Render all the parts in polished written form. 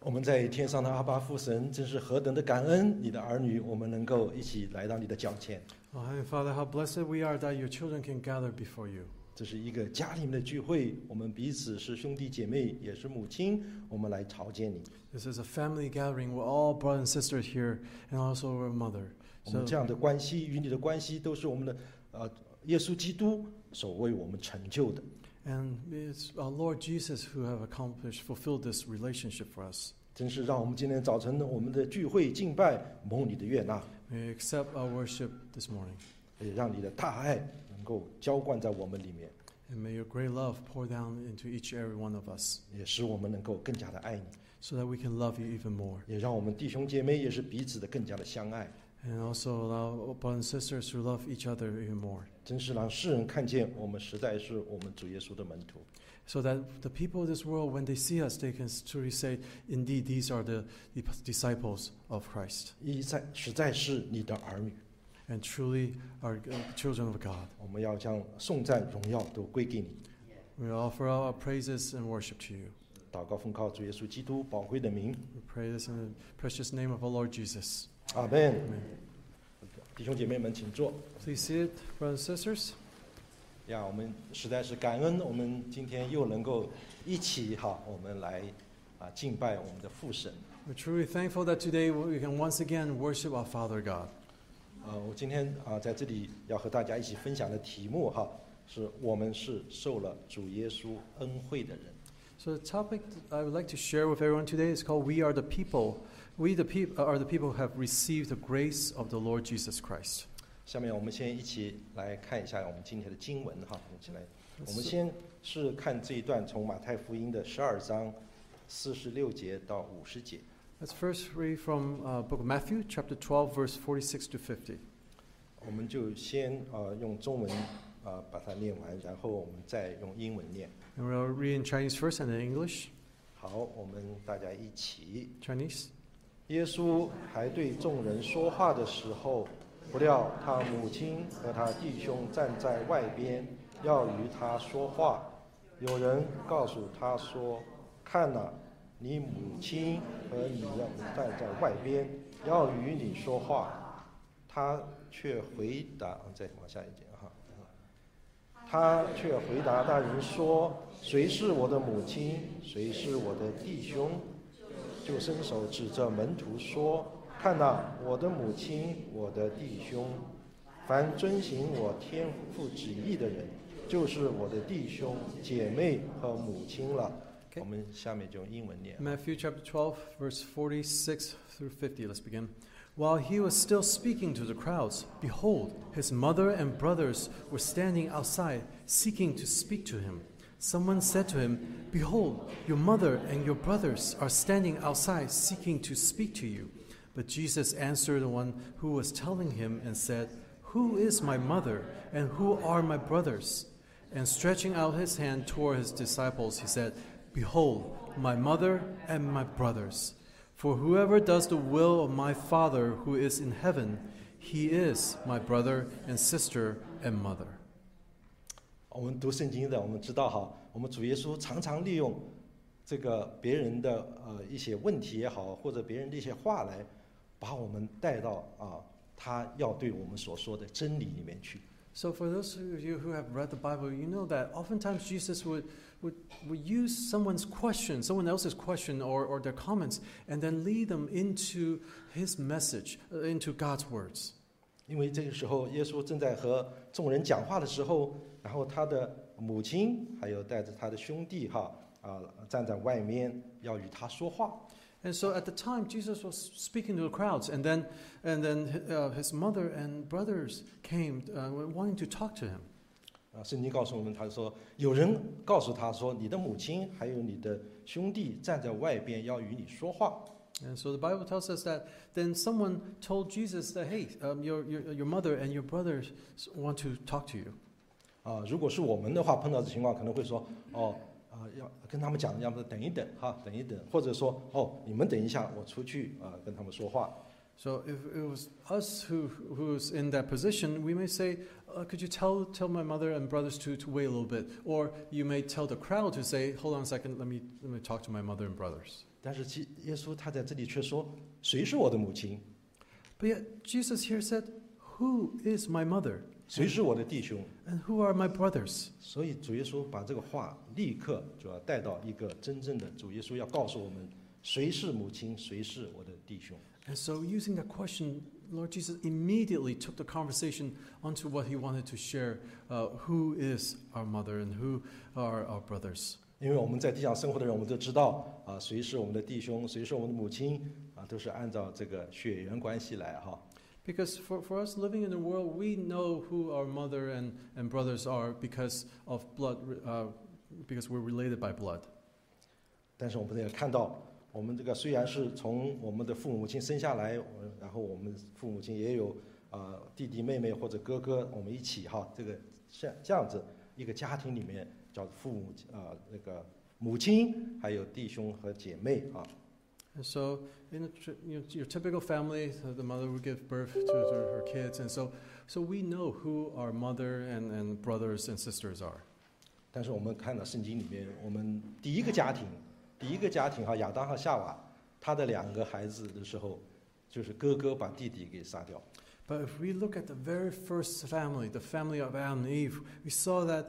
我们在天上的阿爸父神，真是何等的感恩！你的儿女，我们能够一起来到你的脚前。 Oh, Heavenly Father, how blessed we are that your children can gather before you. 这是一个家里面的聚会，我们彼此是兄弟姐妹，也是母亲，我们来朝见你。 This is a family gathering. We're all brothers and sisters here, and also our mother. 我们这样的关系与你的关系，都是我们的耶稣基督所为我们成就的。 And it's our Lord Jesus who have fulfilled this relationship for us. 真是让我们今天早晨我们的聚会敬拜蒙你的悦纳， May you accept our worship this morning. 也让你的大爱能够浇灌在我们里面， And may your great love pour down into each and every one of us, 也使我们能够更加的爱你， so that we can love you even more. 也让我们弟兄姐妹也是彼此的更加的相爱。 And also allow brothers and sisters to love each other even more, 真是让世人看见我们实在是我们主耶稣的门徒。 so that the people of this world, when they see us, they can truly say, indeed, these are the disciples of Christ, 实在是你的儿女。 and truly are children of God. 我们要将颂赞荣耀都归给你。 We offer our praises and worship to you. 祷告奉靠主耶稣基督宝贵的名， We pray this in the precious name of our Lord Jesus. 阿门。 Amen. 弟兄姐妹们，请坐。 Please sit, brothers and sisters. 呀，我们实在是感恩，我们今天又能够一起我们来敬拜我们的父神。 We're truly thankful that today we can once again worship our Father God. 我今天在这里要和大家一起分享的题目是我们是受了主耶稣恩惠的人。 So the topic I would like to share with everyone today is called "We are the people." We are the people who have received the grace of the Lord Jesus Christ. 下面我们先一起来看一下我们今天的经文一起来。我们先是看这一段从马太福音的12章46节到50节。 Let's first read from book of Matthew, chapter 12, verse 46 to 50. 我们就先用中文把它念完，然后我们再用英文念。 And we'll read in Chinese first and then English. 好，我们大家一起。 Chinese. 耶稣还对众人说话的时候，不料他母亲和他弟兄站在外边，要与他说话。有人告诉他说：“看哪，你母亲和你站在外边，要与你说话。”他却回答，再往下一节他却回答那人说：“谁是我的母亲？谁是我的弟兄？”就伸手指着门徒说：“看哪，我的母亲，我的弟兄。凡遵行我天父旨意的人，就是我的弟兄、姐妹和母亲了。” Okay. 我们下面就用英文念。 Matthew chapter 12, verse 46 through 50. Let's begin. While he was still speaking to the crowds, behold, his mother and brothers were standing outside, seeking to speak to him. Someone said to him, "Behold, your mother and your brothers are standing outside, seeking to speak to you." But Jesus answered the one who was telling him and said, "Who is my mother and who are my brothers?" And stretching out his hand toward his disciples, he said, "Behold, my mother and my brothers. For whoever does the will of my Father who is in heaven, he is my brother and sister and mother." 我们读圣经的，我们知道我们主耶稣常常利用这个别人的一些问题也好，或者别人的一些话来把我们带到他要对我们所说的真理里面去。 So for those of you who have read the Bible, you know that oftentimes Jesus would use someone's question, someone else's question or their comments, and then lead them into his message, into God's words. 因为这个时候耶稣正在和众人讲话的时候，然后他的母亲还有带着他的兄弟站在外面要与他说话。 And so at the time, Jesus was speaking to the crowds, and then his mother and brothers came, wanting to talk to him. 圣经告诉我们，他说有人告诉他说，你的母亲还有你的兄弟站在外边要与你说话。 And so the Bible tells us that then someone told Jesus that, "Hey, your mother and your brothers want to talk to you." 如果是我们的话，碰到这情况可能会说，要跟他们讲，要不等一等等一等，或者说你们等一下，我出去跟他们说话。 So if it was us who's in that position, we may say, "Could you tell my mother and brothers to wait a little bit?" Or you may tell the crowd to say, "Hold on a second, let me talk to my mother and brothers." 但是耶稣他在这里却说：“谁是我的母亲？ But yet Jesus here said, "Who is my mother? 谁是我的弟兄 And who are my brothers?" 所以主耶稣把这个话立刻就要带到一个真正的主耶稣要告诉我们：谁是母亲，谁是我的弟兄。 And so using that question, Lord Jesus immediately took the conversation onto what he wanted to share, who is our mother and who are our brothers. 因为我们在地上生活的人，我们都知道啊，谁是我们的弟兄，谁是我们的母亲啊，都是按照这个血缘关系来哈。 Because for us living in the world, we know who our mother and brothers are because of blood, because we're related by blood. 但是我们也看到，我们这个虽然是从我们的父母亲生下来，然后我们父母亲也有弟弟妹妹或者哥哥，我们一起哈，这个像这样子一个家庭里面叫父母那个母亲，还有弟兄和姐妹啊。 And so, in your typical family, the mother would give birth to her kids, and so we know who our mother and brothers and sisters are. 但是我们看到圣经里面，我们第一个家庭哈，亚当和夏娃，他的2个孩子的时候，就是哥哥把弟弟给杀掉。 But if we look at the very first family, the family of Adam and Eve, we saw that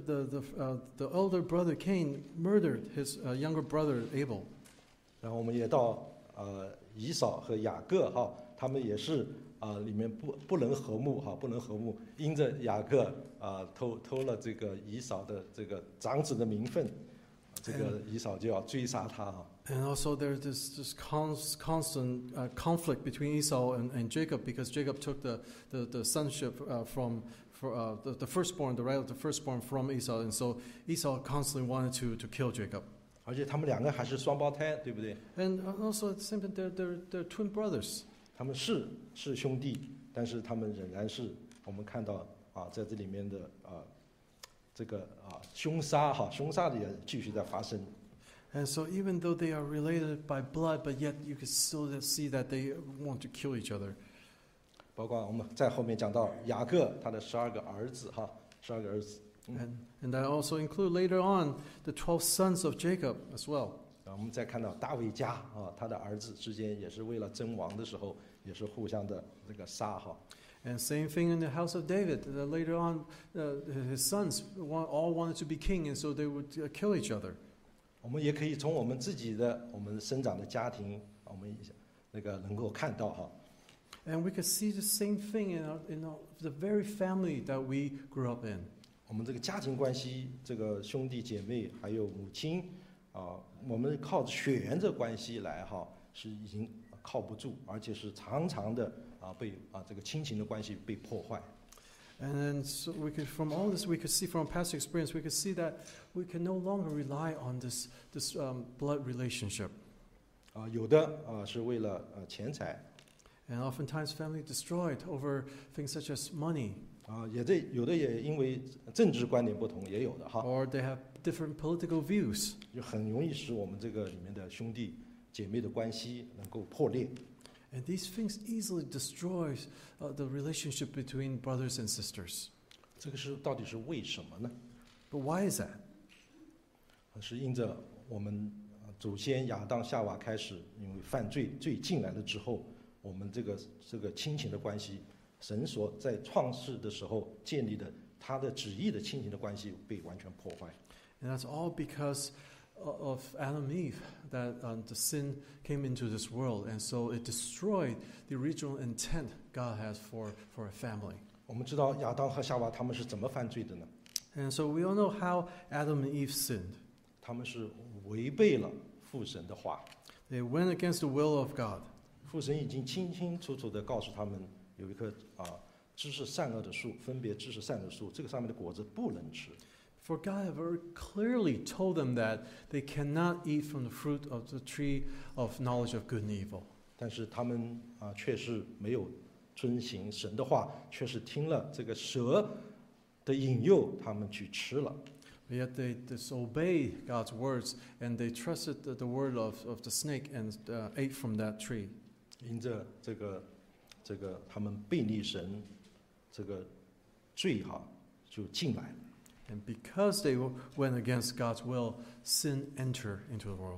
the elder brother Cain murdered his younger brother Abel. 然后我们也到以扫和雅各哈，他们也是里面不能和睦哈，不能和睦，因着雅各偷了这个以扫的这个长子的名分，这个以扫就要追杀他哈。 And also there's this constant conflict between Esau and Jacob because Jacob took the sonship from the firstborn, the right of the firstborn from Esau, and so Esau constantly wanted to kill Jacob. 而且他们2个还是双胞胎，对不对？ And also at the same time, they're twin brothers. 他们是兄弟，但是他们仍然是我们看到在这里面的这个凶杀也继续在发生。 And so even though they are related by blood, but yet you can still see that they want to kill each other. 包括我们在后面讲到雅各他的12个儿子哈，12个儿子。 And that also include later on the 12 sons of Jacob as well. 我们再看到大卫家他的儿子之间也是为了争王的时候，也是互相的这个杀哈。 And same thing in the house of David. Later on, his sons all wanted to be king, and so they would kill each other. 我们也可以从我们自己的我们生长的家庭，我们那个能够看到哈。 And we could see the same thing in the very family that we grew up in. 我们这个家庭关系，这个兄弟姐妹还有母亲我们靠血缘这关系来是已经靠不住，而且是常常的被这个亲情的关系被破坏。 And then so from all this, we could see from past experience, we could see that we can no longer rely on this blood relationship. 有的是为了钱财， And oftentimes family destroyed over things such as money. 有的也因为政治观点不同，也有的哈， Or they have different political views. 就很容易使我们这个里面的兄弟姐妹的关系能够破裂。 And these things easily destroy the relationship between brothers and sisters. 这个到底是为什么呢？ But why is that? 是因着我们祖先亚当夏娃开始因为犯罪进来了之后，我们这个亲情的关系，神所在创世的时候建立的他的旨意的亲情的关系被完全破坏。 And that's all because of Adam and Eve, that the sin came into this world, and so it destroyed the original intent God has for a family. 我们知道亚当和夏娃他们是怎么犯罪的呢？ And so we all know how Adam and Eve sinned. 他们是违背了父神的话。 They went against the will of God. 父神已经清清楚楚地告诉他们，有一棵知识善恶的树，分别知识善恶的树，这个上面的果子不能吃。 For God had very clearly told them that they cannot eat from the fruit of the tree of knowledge of good and evil. 但是他们却是没有遵行神的话，却是听了这个蛇的引诱，他们去吃了。 But yet they disobeyed God's words, and they trusted the word of the snake and ate from that tree. 因着这个他们背逆神，这个罪就进来了。 And because they went against God's will, sin entered into the world.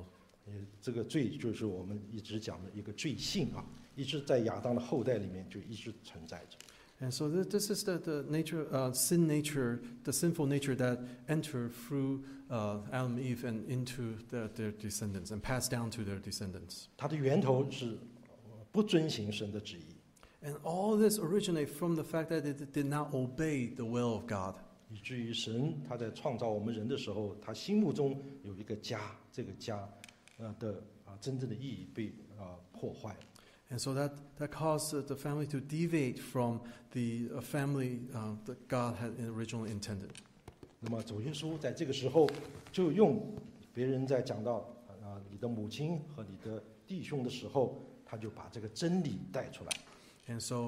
这个罪就是我们一直讲的一个罪性啊，一直在亚当的后代里面就一直存在着。 And so this is the nature, sin nature, the sinful nature that entered through Adam and Eve and into their descendants and passed down to their descendants. 它的源头是不遵行神的旨意， And all this originates from the fact that it did not obey the will of God. 以至于神他在创造我们人的时候，他心目中有一个家，这个家真正的意义被破坏。 And so that caused the family to deviate from the family that God had originally intended. 那么主耶稣在这个时候就用别人在讲到你的母亲和你的弟兄的时候，他就把这个真理带出来。 And so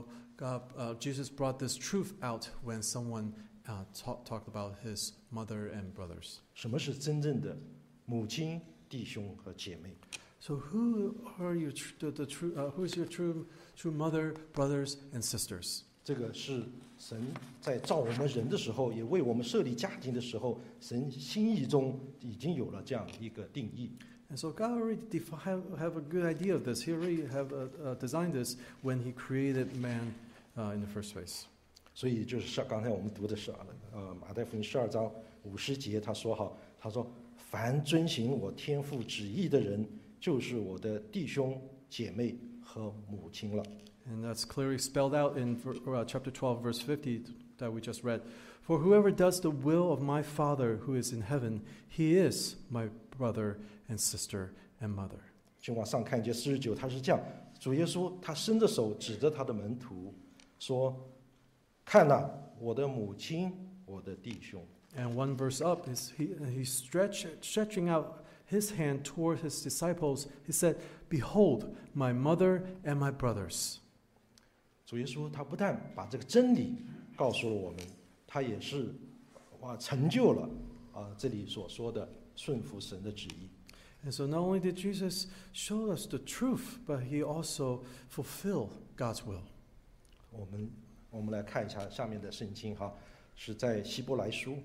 Jesus brought this truth out when someone talked about his mother and brothers. 什么是真正的母亲、弟兄和姐妹？ So who are your who is your true mother, brothers, and sisters? 这个是神在造我们人的时候，也为我们设立家庭的时候，神心意中已经有了这样一个定义。 And so God already have a good idea of this. He already have designed this when He created man in the first place. 所以就是刚才我们读的是马太福音12章50节，他说凡遵行我天父旨意的人，就是我的弟兄姐妹和母亲了。 And that's clearly spelled out in chapter 12, verse 50 that we just read. For whoever does the will of my Father who is in heaven, he is my brother and sister and mother. 请往上看一节49，他是这样，主耶稣他伸着手指着他的门徒说：“看哪，我的母亲，我的弟兄。” And one verse up is he stretching out his hand toward his disciples. He said, "Behold, my mother and my brothers." 主耶稣他不但把这个真理告诉了我们，他也是成就了这里所说的顺服神的旨意。 And so not only did Jesus show us the truth, but he also fulfilled God's will. 我们来看一下下面的圣经哈，是在希伯来书。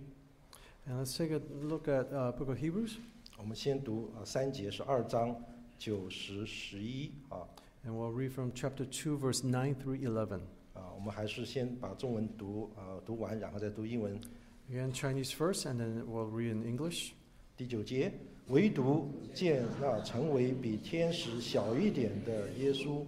And let's take a look at Book of Hebrews. 我们先读3节，是2章9、10、11啊。 And we'll read from chapter 2, verse 9 through 11. 我们还是先把中文读完，然后再读英文。 Again, Chinese first, and then we'll read in English. 第9节，唯独见那成为比天使小一点的耶稣，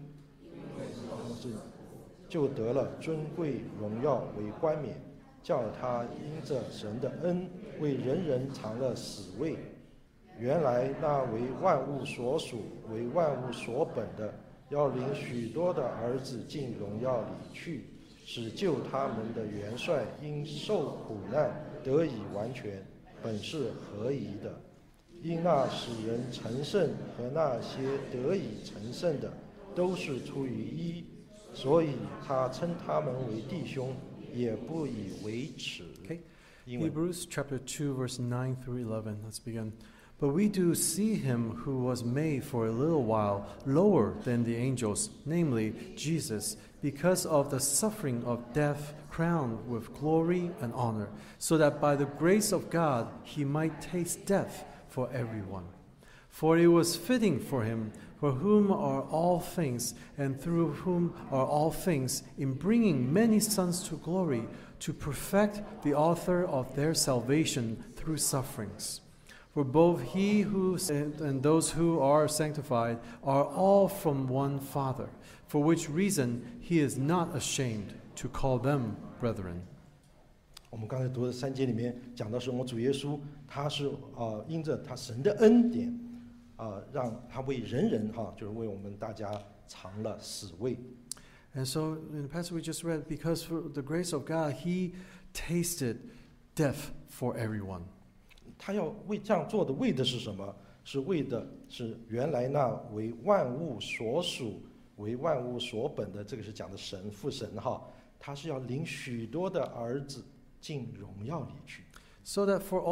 就得了尊贵荣耀为冠冕，叫他因着神的恩，为人人尝了死味。原来那为万物所属、为万物所本的，要领许多的儿子进荣耀里去，使救他们的元帅因受苦难得以完全，本是合宜的。因那使人成圣和那些得以成圣的，都是出于一，所以他称他们为弟兄，也不以为耻。 Okay. Hebrews chapter 2, verse 9 through 11. Let's begin. But we do see him who was made for a little while lower than the angels, namely Jesus, because of the suffering of death, crowned with glory and honor, so that by the grace of God he might taste death for everyone. For it was fitting for him, for whom are all things, and through whom are all things, in bringing many sons to glory, to perfect the author of their salvation through sufferings. For both he who and those who are sanctified are all from one Father, for which reason he is not ashamed to call them brethren. 我们刚才读的3节里面讲到是我们主耶稣，他是因着他神的恩典让他为人人就是为我们大家尝了死味。 And so in the passage we just read, because for the grace of God, he tasted death for everyone. 他要为这样做的为的是什么？是为的是原来那为万物所属、为万物所本的，这个是讲的神父神他是要领许多的儿子进荣耀里去。 So that for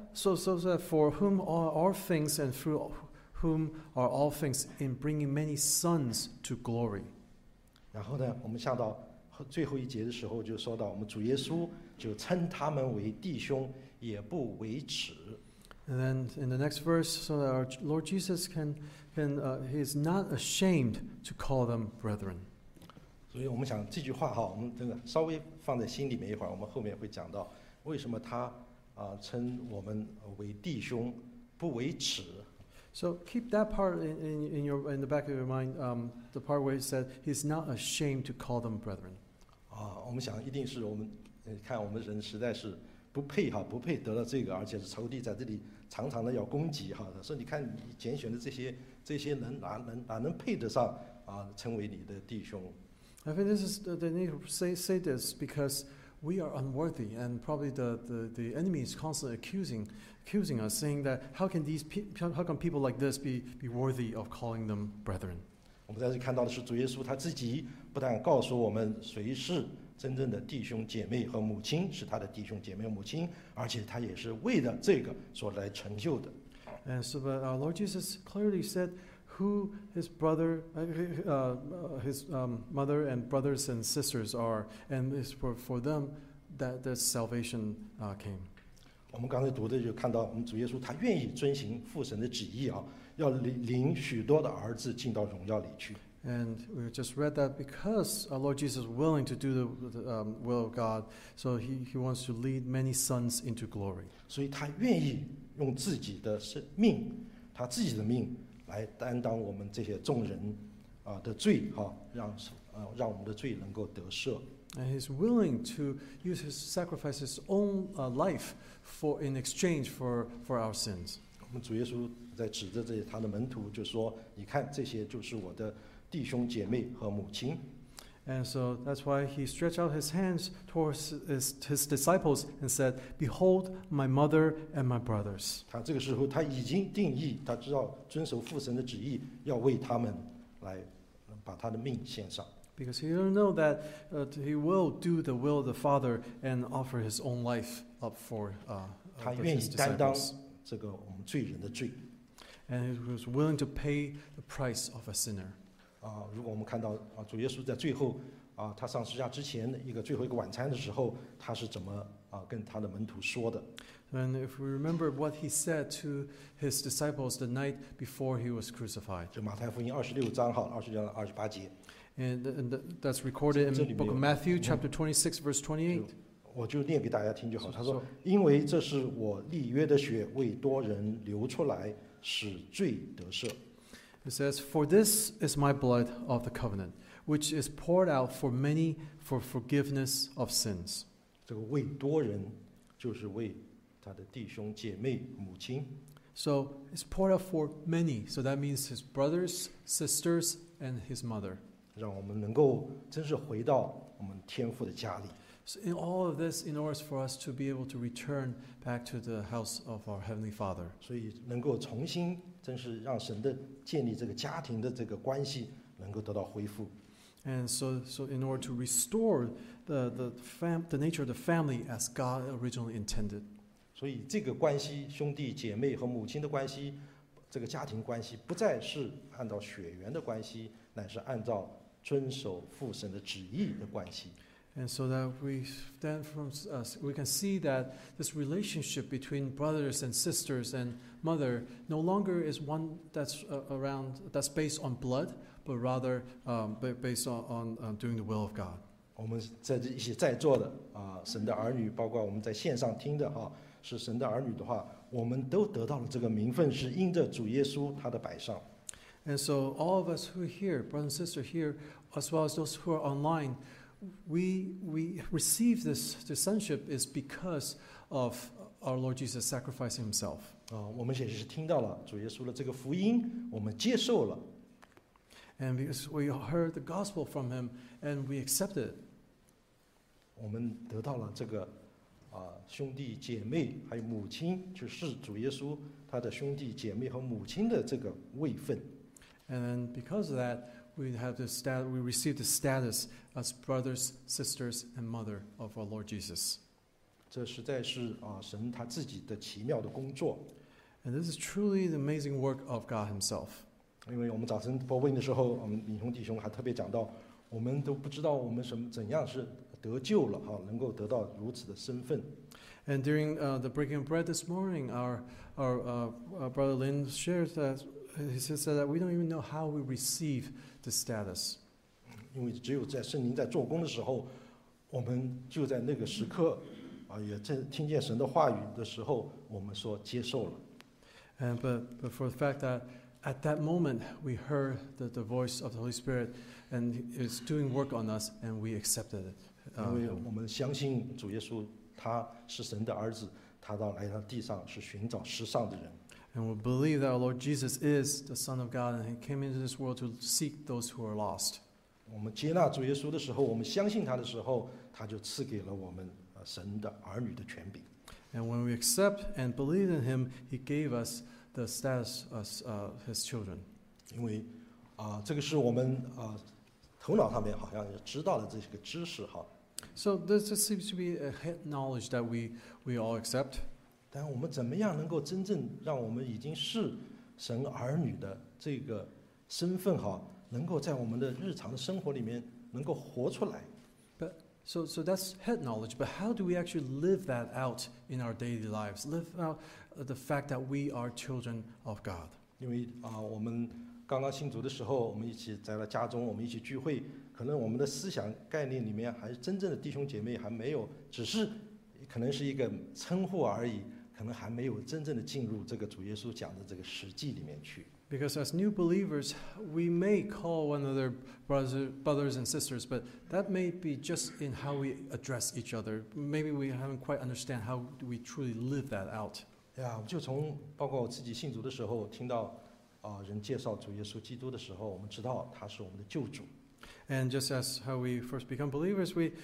whom are all things, and through whom are all things, in bringing many sons to glory. 然后呢，我们下到最后一节的时候，就说到我们主耶稣就称他们为弟兄，也不为耻。 And then in the next verse, so that our Lord Jesus he is not ashamed to call them brethren. 所以我们想这句话哈，我们这个稍微放在心里面一会儿，我们后面会讲到为什么他称我们为弟兄，不为耻。 So keep that part in the back of your mind, the part where he said he's not ashamed to call them brethren. 我们想一定是我们看我们人实在是不配不配得到这个，而且是仇敌在这里常常的要攻击说你看你拣选的这些人哪能配得上成为你的弟兄？ I think this is the need to say this because we are unworthy, and probably the enemy is constantly accusing us, saying that how can people like this be worthy of calling them brethren? 我们在这里看到的是主耶稣他自己不但告诉我们谁是真正的弟兄姐妹和母亲，是他的弟兄姐妹和母亲，而且他也是为了这个所来成就的。 And so our Lord Jesus clearly said who his brother, his mother and brothers and sisters are, and it's for them that the salvation came. 我们刚才读的就看到，我们主耶稣他愿意遵行父神的旨意要领许多的儿子进到荣耀里去。 And we just read that because our Lord Jesus is willing to do the will of God, so he wants to lead many sons into glory. 所以他愿意用自己的命，他自己的命来担当我们这些众人的罪让我们的罪能够得赦。 And he's willing to use his sacrifice, his own life in exchange for our sins. 我们主耶稣在指着这些他的门徒，就说：“你看，这些就是我的弟兄姐妹和母亲。” And so that's why he stretched out his hands towards his disciples and said, "Behold, my mother and my brothers." 他这个时候他已经定义，他知道遵守父神的旨意，要为他们来把他的命献上。 Because he didn't know that he will do the will of the Father and offer his own life up for 他 his 愿意担当 disciples. 这个我们罪人的罪。 And he was willing to pay the price of a sinner. 如果我们看到主耶稣在最后他上十字架之前的最后一个晚餐的时候，他是怎么跟他的门徒说的？ And if we remember what he said to his disciples the night before he was crucified. 这马太福音26章26章28节。 And that's recorded in the book of Matthew, chapter 26, verse 28. 我就念给大家听就好。他说：“因为这是我立约的血，为多人流出来，使罪得赦。” It says, "For this is my blood of the covenant, which is poured out for many for forgiveness of sins." 这个为多人，就是为他的弟兄姐妹、母亲。 So it's poured out for many. So that means his brothers, sisters, and his mother. 让我们能够真是回到我们天父的家里。 So in all of this, in order for us to be able to return back to the house of our Heavenly Father. 所以能够重新，真是让神的建立这个家庭的这个关系能够得到恢复。 And so in order to restore the nature of the family as God originally intended. 所以这个关系，兄弟姐妹和母亲的关系，这个家庭关系，不再是按照血缘的关系，乃是按照遵守父神的旨意的关系。 And so that we can see that this relationship between brothers and sisters and mother no longer is one that's based on blood, but rather based on doing the will of God. 我们在这一起在座的神的儿女，包括我们在线上听的是神的儿女的话，我们都得到了这个名分，是因着主耶稣他的摆上。 And so all of us who are here, brothers and sisters here, as well as those who are online, we receive this sonship is because of our Lord Jesus sacrificing himself. 我们也是听到了主耶稣的这个福音，我们接受了。 And because we heard the gospel from him and we accepted it. 我们得到了这个兄弟姐妹还有母亲，就是主耶稣他的兄弟姐妹和母亲的这个位分。 And then because of that, we receive the status as brothers, sisters, and mother of our Lord Jesus. 这实在是神他自己的奇妙的工作。 And this is truly the amazing work of God himself. 因为我们早晨播音的时候，我们敏雄弟兄还特别讲到，我们都不知道我们怎样是得救了能够得到如此的身份。 And during the breaking of bread this morning, our brother Lin shared that he says that we don't even know how we receive this status. 因为只有在圣灵在做工的时候，我们就在那个时刻也听见神的话语的时候，我们说接受了。 But for the fact that at that moment we heard the voice of the Holy Spirit and it's doing work on us and we accepted it. 因为我们相信主耶稣他是神的儿子，他来到地上是寻找失丧的人。 And we believe that our Lord Jesus is the Son of God and He came into this world to seek those who are lost. 我们接纳主耶稣的时候，我们相信他的时候，他就赐给了我们神的儿女的权柄。 And when we accept and believe in Him, He gave us the status as His children. 因为这个是我们头脑上面好像也知道的这些个知识哈。 So this seems to be a head knowledge that we all accept. 但我们怎么样能够真正让我们已经是神儿女的这个身份哈，能够在我们的日常的生活里面能够活出来？ So that's head knowledge, but how do we actually live that out in our daily lives? Live out the fact that we are children of God. 因为我们刚刚信主的时候，我们一起在了家中，我们一起聚会，可能我们的思想概念里面还是真正的弟兄姐妹还没有，只是可能是一个称呼而已，可能还没有真正的进入这个主耶稣讲的这个实际里面去。 Because as new believers, we may call one another brothers and sisters, but that may be just in how we address each other. Maybe we haven't quite understand how do we truly live that out. 我就从包括我自己信主的时候，听到人介绍主耶稣基督的时候，我们知道他是我们的救主。 And just as how we first become believers, we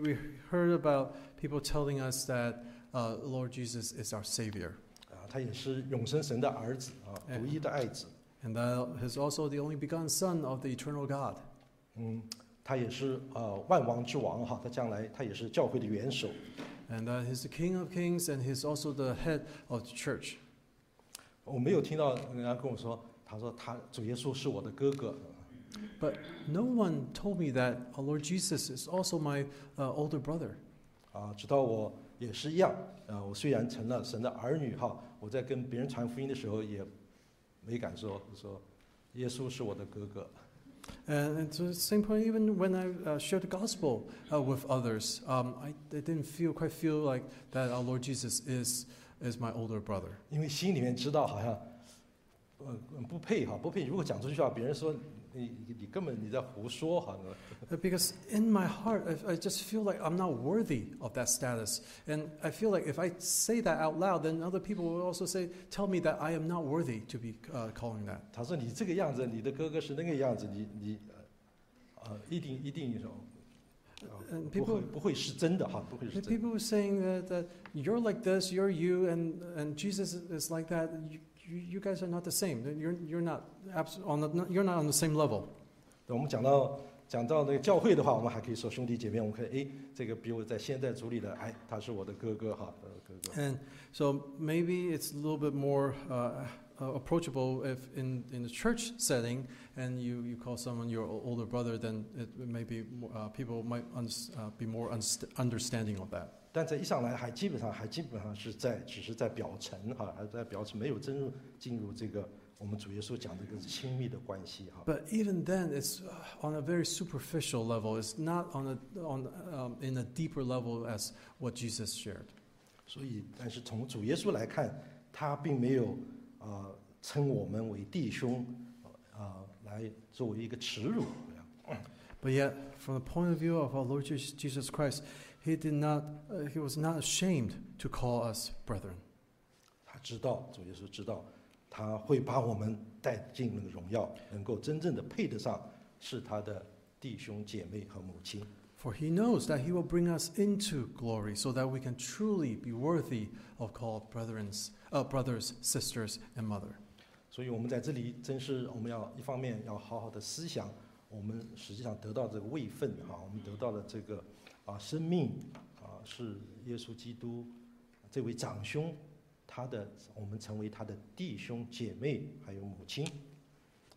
heard about people telling us that Lord Jesus is our Savior. 他也是永生神的儿子独一的爱子。 And that is also the only begotten Son of the eternal God. 他也是万王之王哈，他将来他也是教会的元首。 And He's the King of Kings, and He's also the head of the church. 我没有听到人家跟我说，他说主耶稣是我的哥哥。 But no one told me that our Lord Jesus is also my older brother. 直到我也是一样，我虽然成了神的儿女哈，我在跟别人传福音的时候也没敢说耶稣是我的哥哥。 And to the same point, even when I shared the gospel with others, I didn't quite feel like that our Lord Jesus is my older brother. 因为心里面知道好像不配哈，不配。如果讲出去的话，别人说你根本你在胡说哈。 Because in my heart, I just feel like I'm not worthy of that status, and I feel like if I say that out loud, then other people will also tell me that I am not worthy to be calling that. 他说你这个样子，你的哥哥是那个样子，你一定不会是真的哈，不会是真的。 People were saying that you're like this, you're you, and Jesus is like that. You guys are not the same. You're not on the same level. 我们讲到那个教会的话，我们还可以说兄弟姐妹，我们可以这个比我在现在组里的，他是我的哥哥哈，哥哥。 And so maybe it's a little bit more approachable if in the church setting, and you call someone your older brother, then it maybe people might be more understanding of that. 但在一上来基本上只是在表层哈，还在表层，没有真入进入这个我们主耶稣讲的一个亲密的关系哈。 But even then, it's on a very superficial level. It's not in a deeper level as what Jesus shared. 所以，但是从主耶稣来看，他并没有称我们为弟兄来作为一个耻辱。 But yet, from the point of view of our Lord Jesus Christ, He was not ashamed to call us brethren. 他知道，主耶稣知道，他会把我们带进那个荣耀，能够真正的配得上是他的弟兄姐妹和母亲。 For He knows that He will bring us into glory, so that we can truly be worthy of called brothers, sisters, and mother. 所以我们在这里真是我们要一方面要好好的思想，我们实际上得到这个位分我们得到了这个生命是耶稣基督这位长兄，我们成为他的弟兄姐妹还有母亲。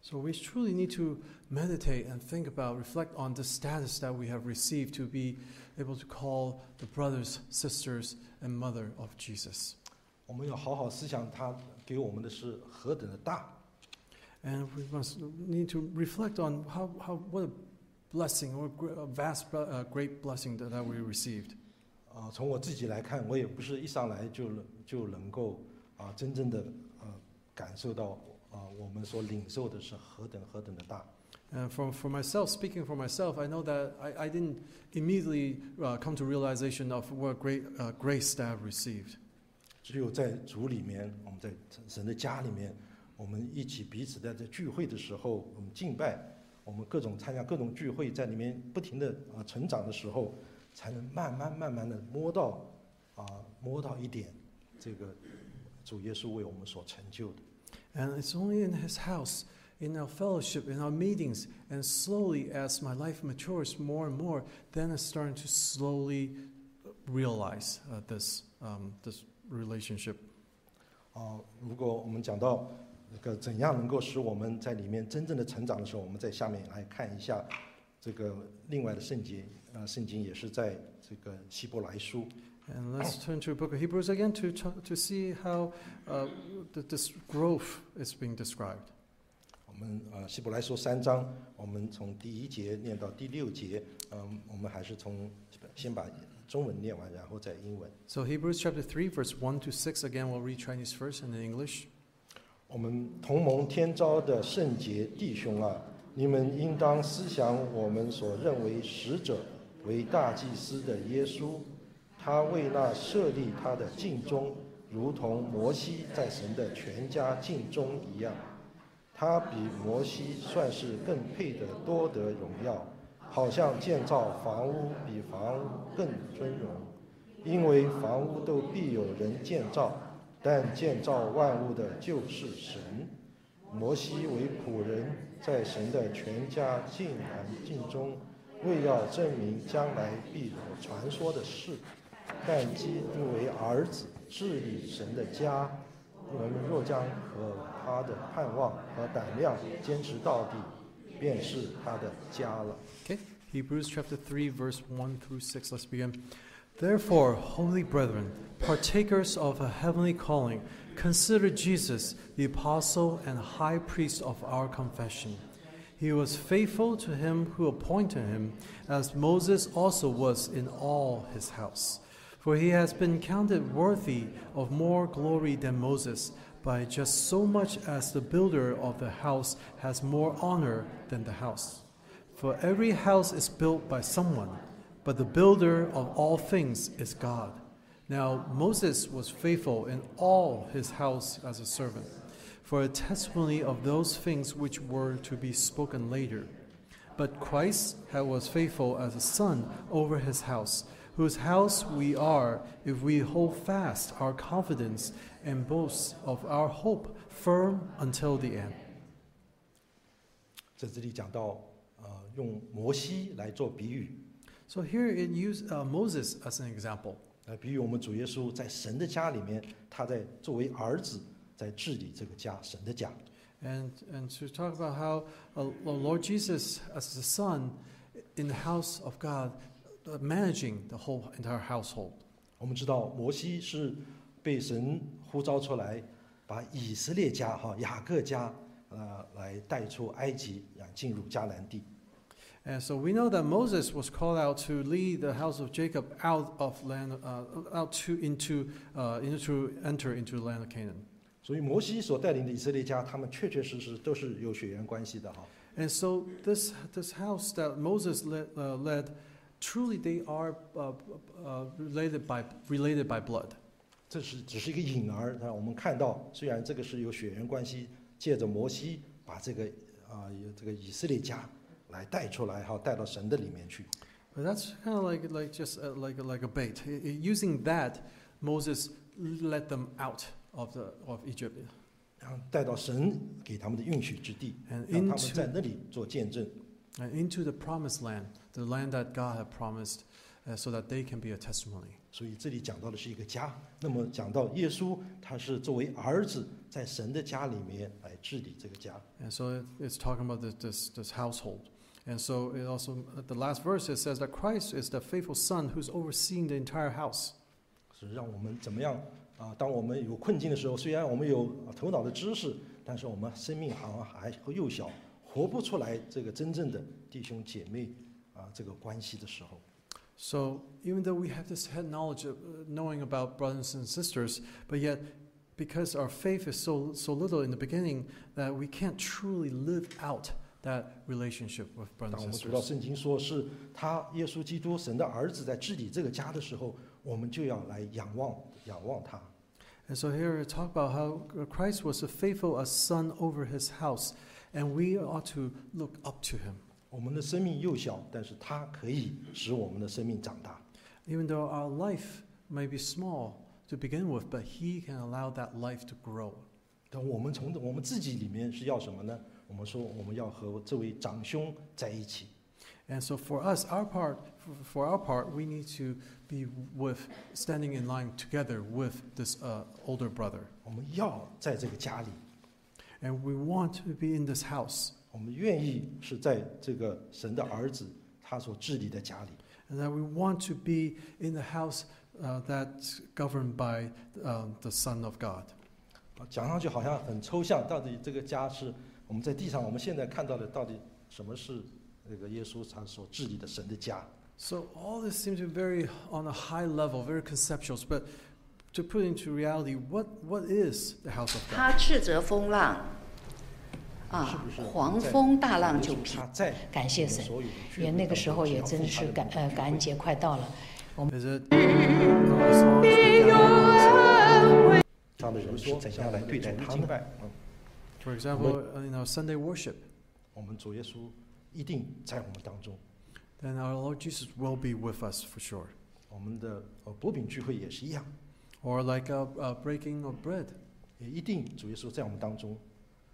So we truly need to meditate and think about, reflect on the status that we have received to be able to call the brothers, sisters, and mother of Jesus. 我们要好好思想他给我们的是何等的大。 And we need to reflect on what a blessing, what a vast, great blessing that we received. 从我自己来看，我也不是一上来就能够真正的感受到我们所领受的是何等的大。 And for myself, speaking for myself, I know that I didn't immediately come to realization of what great grace that I've received. 只有在主里面，我们在神的家里面，我们一起彼此在聚会的时候，我们敬拜，我们参加各种聚会，在里面不停的成长的时候，才能慢慢的摸到一点这个主耶稣为我们所成就的。 And it's only in His house, in our fellowship, in our meetings, and slowly as my life matures more and more, then I'm starting to slowly realize this relationship. 如果我们讲到那个怎样能够使我们在里面真正的成长的时候，我们在下面来看一下这个另外的圣经也是在这个希伯来书。 And let's turn to the book of Hebrews again to see how this growth is being described. 我们希伯来书3章，我们从第1节念到第6节，我们还是先把中文念完，然后再英文。 So Hebrews chapter 3, verse 1 to 6, again we'll read Chinese first and then English. 我们同蒙天召的圣洁弟兄啊，你们应当思想我们所认为使者为大祭司的耶稣，他为那设立他的尽忠，如同摩西在神的全家尽忠一样。他比摩西算是更配得多得荣耀，好像建造房屋比房屋更尊荣，因为房屋都必有人建造，但建造万物的就是神。摩西为仆人，在神的全家尽然尽忠，为要证明将来必有传说的事。但基督为儿子，治理神的家，我们若将和他的盼望和胆量坚持到底，便是他的家了。 Okay, Hebrews chapter 3, verse 1 through 6. Let's begin. Therefore, holy brethren, partakers of a heavenly calling, consider Jesus, the apostle and high priest of our confession. He was faithful to him who appointed him, as Moses also was in all his house. For he has been counted worthy of more glory than Moses, by just so much as the builder of the house has more honor than the house. For every house is built by someone, but the builder of all things is God. Now Moses was faithful in all his house as a servant, for a testimony of those things which were to be spoken later. But Christ was faithful as a son over his house, whose house we are, if we hold fast our confidence and boast of our hope firm until the end. 在这里讲到，用摩西来做比喻， So here it used Moses as an example. 比喻我们主耶稣在神的家里面，他在作为儿子在治理这个家，神的家。 And to talk about how Lord Jesus as the son in the house of God, managing the whole entire household. 我们知道摩西是被神呼召出来，把以色列家雅各家来带出埃及，进入迦南地。 And so we know that Moses was called out to lead the house of Jacob out of land, enter into the land of Canaan. 所以摩西所带领的以色列家，他们确实都是有血缘关系的哈。 And so this house that Moses led, truly they are related by blood. 这只是一个影儿，我们看到，虽然这个是有血缘关系，借着摩西把这个以色列家来带出来，带到神的里面去。 But that's kind of like just like a bait. Using that, Moses led them out of Egypt. 然后带到神给他们的应许之地， And 让他们在那里做见证。 into the promised land, the land that God had promised, so that they can be a testimony. 所以这里讲到的是一个家。那么讲到耶稣，他是作为儿子，在神的家里面来治理这个家。 And so it's talking about this household. And so it also, at the last verse, it says that Christ is the faithful son who's overseeing the entire house. 是让我们怎么样当我们有困境的时候，虽然我们有头脑的知识，但是我们生命好像还幼小，活不出来这个真正的弟兄姐妹这个关系的时候。 So even though we have this head knowledge of knowing about brothers and sisters, but yet because our faith is so little in the beginning that we can't truly live out that relationship with 当 brothers 我 and 们读到 sisters. 圣经说是他耶稣基督神的儿子在治理这个家的时候，我们就要来仰望他。 And so here we talk about how Christ was a faithful a son over his house, and we ought to look up to him. 我们的生命幼小，但是他可以使我们的生命长大。 Even though our life may be small to begin with, but he can allow that life to grow. 但我们从我们自己里面是要什么呢？我们说我们要和这位长兄在一起。 And so for us, for our part, we need to be standing in line together with this older brother. 我们要在这个家里， And we want to be in this house. 我们愿意是在这个神的儿子他所治理的家里。 And that we want to be in the house that's governed by the Son of God. 讲上去好像很抽象，到底这个家是我们在地上我们现在看到的，到底什么是这个耶稣他所治理的神的家？ So all this seems to be very on a high level, very conceptual. But to put into reality, what is the house of 他 God? 斥责风浪， 是不是狂风大浪就耶稣他在感谢神所有的聚会因为那个时候也当中真是感恩节快到了。 Is it songs we gather? 他的人是怎样来对待他们？ For example, in our Sunday worship, 我们主耶稣一定在我们当中。 then our Lord Jesus will be with us for sure. 我们的薄饼聚会也是一样， Or like a breaking of bread. 也一定主耶稣在我们当中。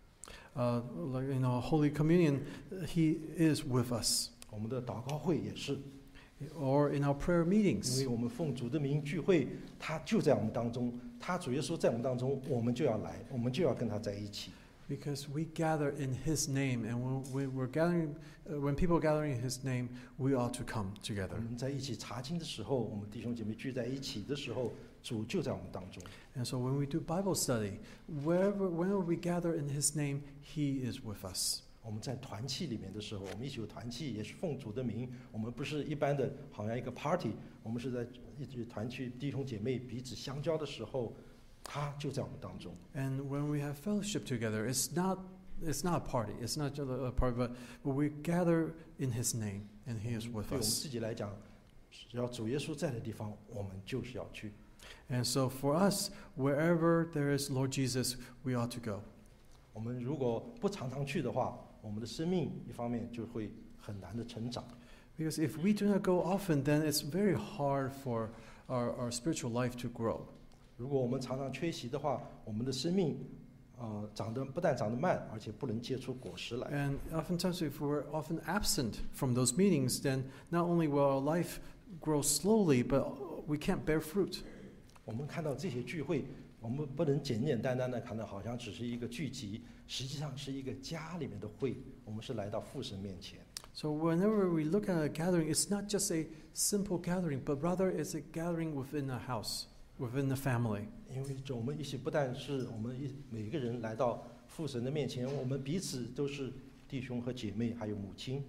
Like in our Holy Communion, He is with us. 我们的祷告会也是， Or in our prayer 因 meetings. 为我们奉主的名聚会，他就在我们当中，他主耶稣在我们当中，我们就要来，我们就要跟他在一起。 Because we gather in His name, and when we're gathering, when people are gathering in His name, we ought to come 我 together. 们在一起查经的时候，我们弟兄姐妹聚在一起的时候，主就在我们当中。 And so when we do Bible study, whenever we gather in His name, He is with us. 我们在团契里面的时候，我们一起有团契，也是奉主的名。我们不是一般的，好像一个 party， 我们是在一起团契弟兄姐妹彼此相交的时候，他就在我们当中。 And when we have fellowship together, it's not a party. It's not just a party, but we gather in His name, and He is 对 with 我们 us. 自己来讲，只要主耶稣在的地方，我们就是要去。 And so for us, wherever there is Lord Jesus, we ought to go. 我们如果不常常去的话，我们的生命一方面就会很难的成长。 Because if we do not go often, then it's very hard for our spiritual life to grow. 如果我们常常缺席的话，我们的生命长得不但长得慢，而且不能结出果实来。 And oftentimes, if we're often absent from those meetings, then not only will our life grow slowly, but we can't bear fruit. 我们看到这些聚会，我们不能简简单单的看到好像只是一个聚集，实际上是一个家里面的会。我们是来到父神面前。 So whenever we look at a gathering, it's not just a simple gathering, but rather it's a gathering within a house, within the family. 因为我们一起不但是我们每个人来到父神的面前，我们彼此都是弟兄和姐妹，还有母亲。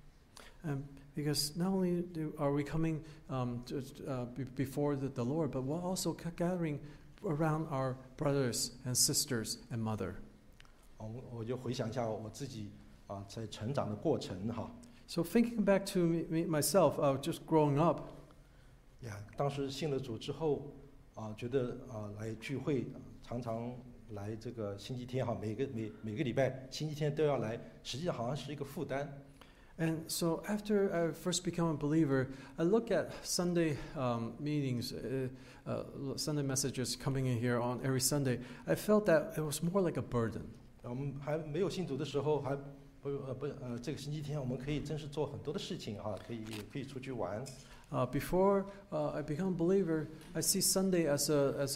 Because not only are we coming before the Lord, but we're also gathering around our brothers and sisters and mother. 我就回想一下我自己在成长的过程哈。 So thinking back to myself, just growing up, 呀，当时信了主之后觉得来聚会，常常来这个星期天哈，每个礼拜星期天都要来，实际上好像是一个负担。 and so after I first became a believer, I look at Sunday meetings, Sunday messages coming in here on every Sunday. I felt that it was more like a burden. 我们还没有信主的时候，还这个星期天我们可以真是做很多的事情啊，可以出去玩。 Before I become a believer, I see Sunday as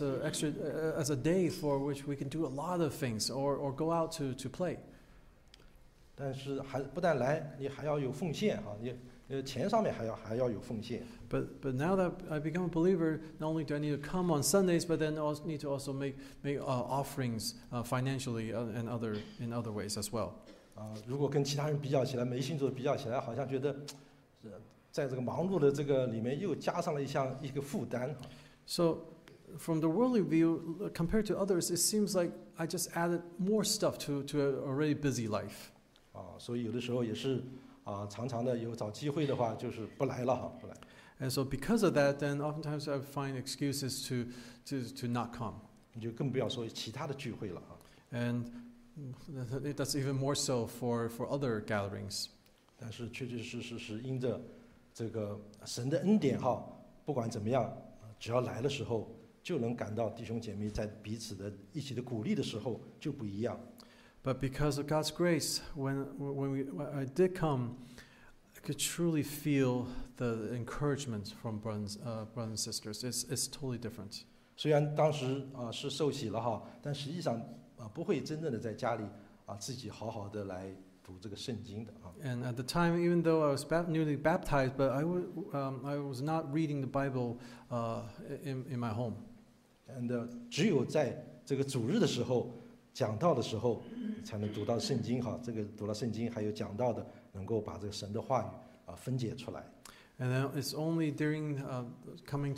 a day for which we can do a lot of things or go out to play. 但是不但来，你还要有奉献啊，你钱上面还要有奉献。 But now that I become a believer, not only do I need to come on Sundays, but then also need to also make offerings financially and in other ways as well. 如果跟其他人比较起来，没信主的比较起来，好像觉得在这个忙碌的这个里面又加上了一个负担。 So, from the worldly view, compared to others, it seems like I just added more stuff to an already busy life. 所以有的时候也是常常的有找机会的话，就是不来了不来。 And so, because of that, then oftentimes I find excuses to not come. 你就更不要说其他的聚会了 And that's even more so for other gatherings. 但是确确实实是因着这个神的恩典不管怎么样，只要来的时候，就能感到弟兄姐妹在彼此的一起的鼓励的时候就不一样。 But because of God's grace, when I did come, I could truly feel the encouragement from brothers and sisters. It's totally different. 虽然当时是受洗了但实际上不会真正的在家里自己好好的来读这个圣经的 And at the time, even though I was newly baptized, but I was not reading the Bible in my home. And 只有在这个主日的时候讲道的时候，才能读到圣经这个读到圣经还有讲道的，能够把这个神的话语分解出来。 And then it's only during coming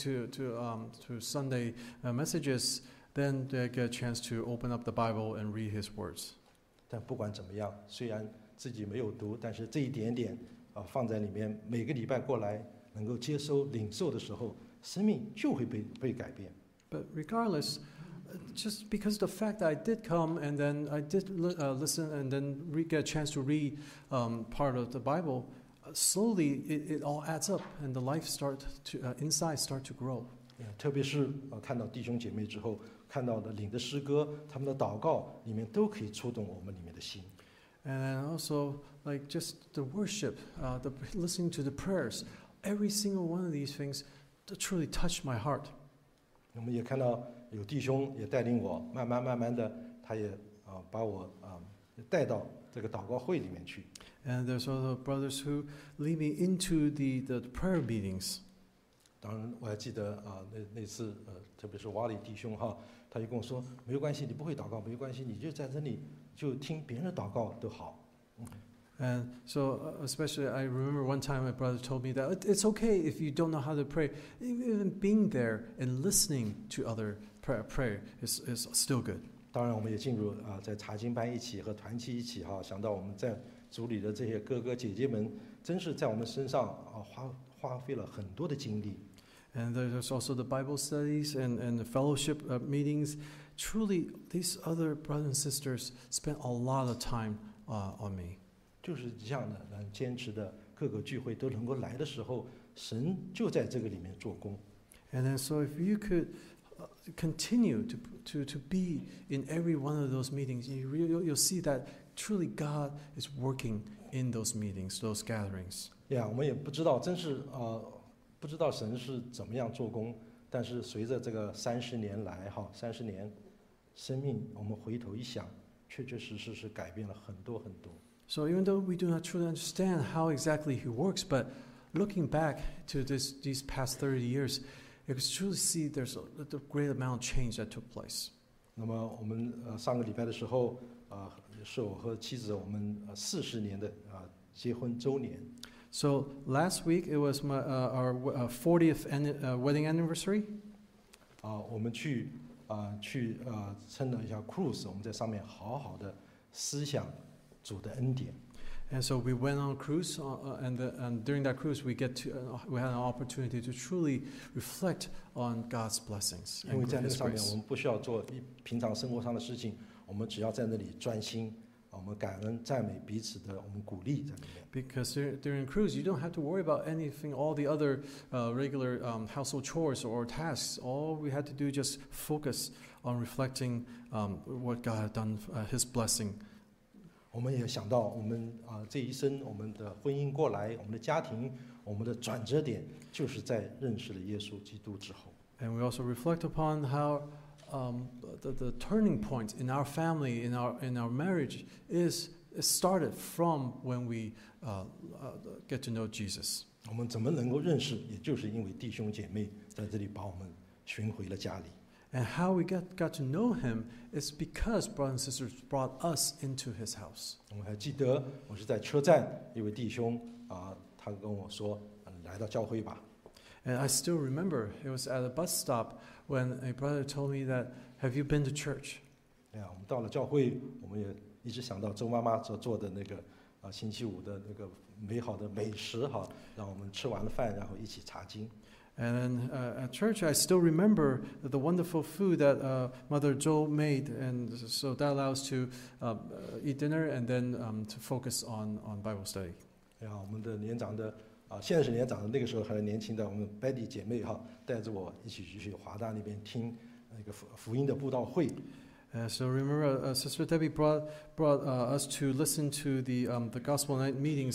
to Sunday messages, then they get a chance to open up the Bible and read His words. 但不管怎么样，虽然自己没有读，但是这一点点放在里面，每个礼拜过来能够接收领受的时候，生命就会被改变。 But regardless, just because the fact that I did come and then I did listen and then get a chance to read part of the Bible, slowly it all adds up and the life inside start to grow. 特别是看到弟兄姐妹之后，看到的领的诗歌，他们的祷告里面都可以触动我们里面的心。 And also, like just the worship, the listening to the prayers, every single one of these things truly touched my heart. 我们也看到有弟兄也带领我，慢慢的，他也把我带到这个祷告会里面去。 And there's also brothers who lead me into the prayer meetings. 当然，我还记得那次特别是瓦里弟兄他就跟我说，没有关系，你不会祷告没有关系，你就在这里就听别人的祷告都好。 And so, especially, I remember one time my brother told me that it's okay if you don't know how to pray. Even being there and listening to other prayer is still good. 当然，我们也进入在查经班一起和团契一起想到我们在组里的这些哥哥姐姐们，真是在我们身上花费了很多的精力。 And there's also the Bible studies and the fellowship meetings. Truly, these other brothers and sisters spent a lot of time on me. 就是这样的，坚持的各个聚会都能够来的时候，神就在这个里面做工。 And then, so if you could continue to be in every one of those meetings, you'll see that truly God is working in those meetings, those gatherings. 我们也不知道，真是不知道神是怎么样做工，但是随着这个30年来30年，生命我们回头一想，确确实实是改变了很多很多。 So even though we do not truly understand how exactly He works, but looking back to these past 30 years, you can truly see there's a great amount of change that took place. 那么我们上个礼拜的时候，是我和妻子我们40年的结婚周年。 So last week it was our 40th wedding anniversary. 我们去撑了一下 cruise， 我们在上面好好的思想主的恩典。 And so we went on a cruise, and during that cruise we had an opportunity to truly reflect on God's blessings 因为 and 在那 His 上面，我 grace. 们不需要做平常生活上的事情，我们只要在那里专心，我们感恩赞美彼此的，我们鼓励在里面。 Because during cruise you don't have to worry about anything, all the other regular household chores or tasks. All we had to do just focus on reflecting what God had done, His blessing. 我们也想到我们这一生，我们的婚姻过来，我们的家庭，我们的转折点就是在认识了耶稣基督之后。 And we also reflect upon how the turning point in our family, in our marriage, is started from when we get to know Jesus. 我们怎么能够认识，也就是因为弟兄姐妹在这里把我们寻回了家里。 And how we got to know him is because brothers and sisters brought us into his house. 我们还记得，我是在车站，一位弟兄他跟我说，来到教会吧。 And I still remember it was at a bus stop when a brother told me that, "Have you been to church?" 哎呀，我们到了教会，我们也一直想到周妈妈所做的那个星期五的那个美好的美食哈，让我们吃完了饭，然后一起查经。 And then at church, I still remember the wonderful food that Mother Joe made, and so that allows to eat dinner and then to focus on Bible study. 哎呀，我们的年长的现在是年长的，那个时候还是年轻的，我们 Betty 姐妹哈，带着我一起去华大那边听那个福音的布道会。 So remember, Sister Debbie brought us to listen to the gospel night meetings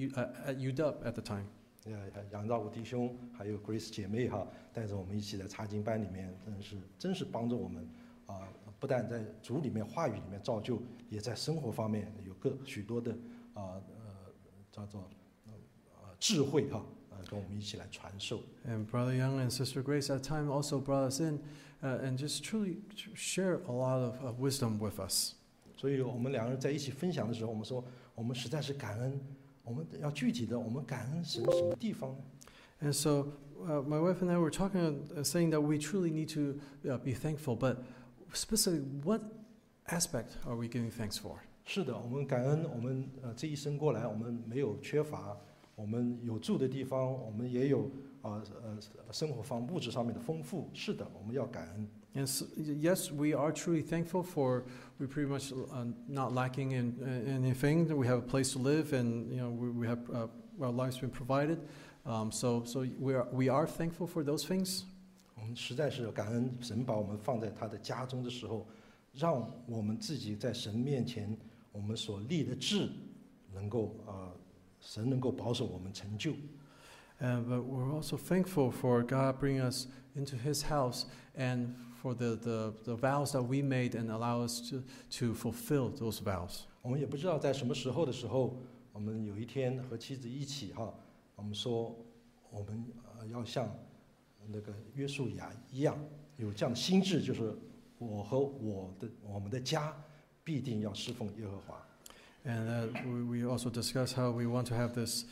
at UW at the time. 杨照武弟兄还有 Grace 姐妹哈，带着我们一起在查经班里面，真是帮助我们不但在主里面话语里面造就，也在生活方面有许多的叫做智慧哈，跟我们一起来传授。 And Brother Young and Sister Grace at the time also brought us in and just truly share a lot of wisdom with us. 所以我们两个人在一起分享的时候，我们说我们实在是感恩。我们要具体的，我们感恩神什么地方呢？ And so my wife and I were talking, saying that we truly need to be thankful, but specifically, what aspect are we giving thanks for? 是的，我们感恩，我们这一生过来，我们没有缺乏，我们有住的地方，我们也有生活方物质上面的丰富。是的，我们要感恩。 And so, yes, we are truly thankful for we pretty much not lacking in anything. We have a place to live, and we have our lives been provided. So we are thankful for those things. 我们实在是感恩神把我们放在他的家中的时候，让我们自己在神面前，我们所立的志，能够神能够保守我们成就。 But we're also thankful for God bringing us into His house and for the vows that we made and allow us to fulfill those vows. 我们也不知道在什么时候的时候，我们有一天和妻子一起我们说我们要像那个约书亚一样，有这样的心志，就是我和我们的家必定要侍奉耶和华。 And we also discuss how we want to have this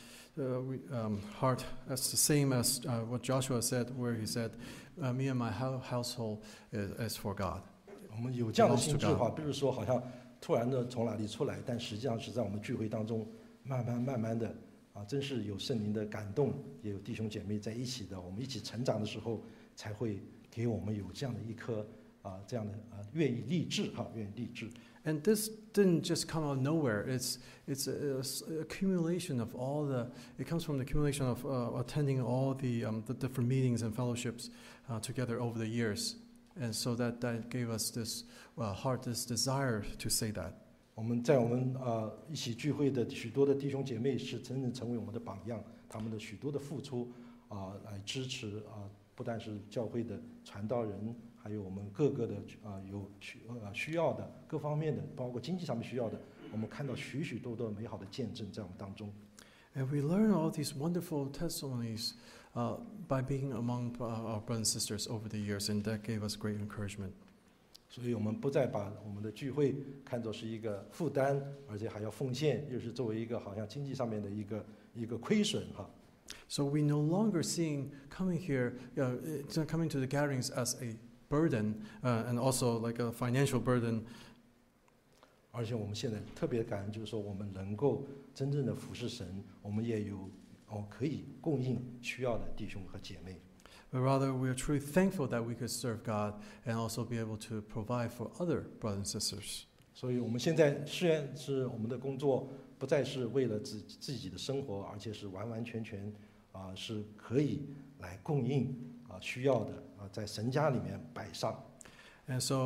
heart as the same as what Joshua said, where he said, "Me and my household is for God." 我们有这样的心志的话，不是说好像突然的从哪里出来，但实际上是在我们聚会当中，慢慢的真是有圣灵的感动，也有弟兄姐妹在一起的，我们一起成长的时候，才会给我们有这样的一颗这样的愿意立志愿意立志。 And this didn't just come out of nowhere. It's an accumulation of all it comes from the accumulation of attending all the different meetings and fellowships together over the years. And so that gave us this heart, this desire to say that. 我们在我们一起聚会的许多的弟兄姐妹是真正成为我们的榜样，他们的许多的付出来支持不但是教会的传道人，还有我们各个的有需要的各方面的，包括经济上面需要的，我们看到许许多多美好的见证在我们当中。 And we learn all these wonderful testimonies by being among our brothers and sisters over the years, and that gave us great encouragement. 所以我们不再把我们的聚会看作是一个负担，而且还要奉献，又是作为一个好像经济上面的一个亏损 So we no longer seeing coming here, coming to the gatherings as a burden, and also like a financial burden. 而且我们现在特别感恩，就是说我们能够真正的服侍神，我们也有可以供应需要的弟兄和姐妹。 But rather, we are truly thankful that we could serve God and also be able to provide for other brothers and sisters. 所以我们现在虽然是我们的工作不再是为了自己的生活，而且是完完全全是可以来供应需要的在神家里面摆上。 And so